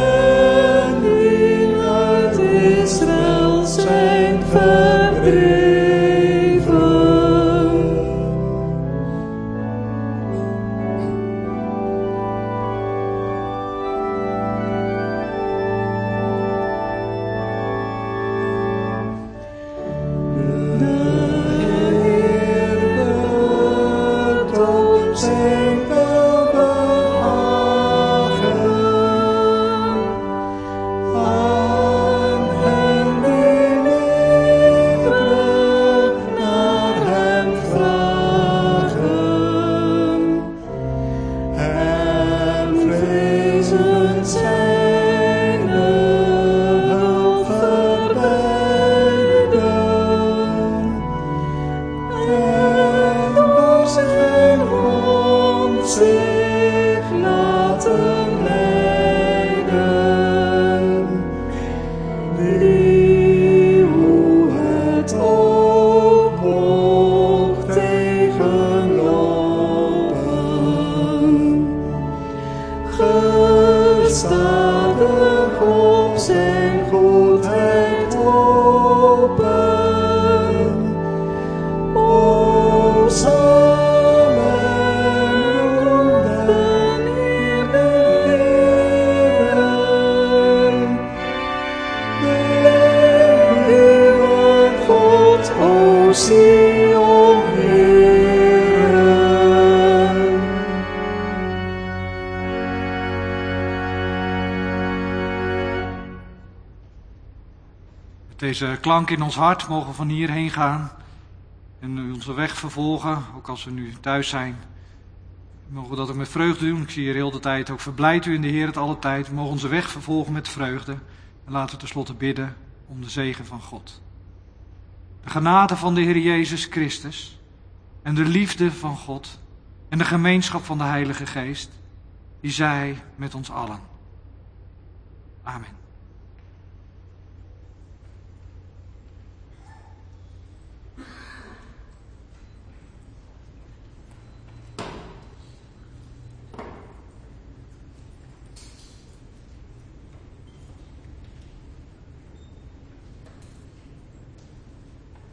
Israël zijn verdreven. jouw Sion, Heere. Met deze klank in ons hart mogen we van hierheen gaan en onze weg vervolgen, ook als we nu thuis zijn. Mogen we dat ook met vreugde doen. Ik zie hier heel de tijd ook verblijd u in de Heer het alle tijd. We mogen onze weg vervolgen met vreugde. En laten we tenslotte bidden om de zegen van God. De genade van de Heer Jezus Christus en de liefde van God en de gemeenschap van de Heilige Geest, die zij met ons allen. Amen.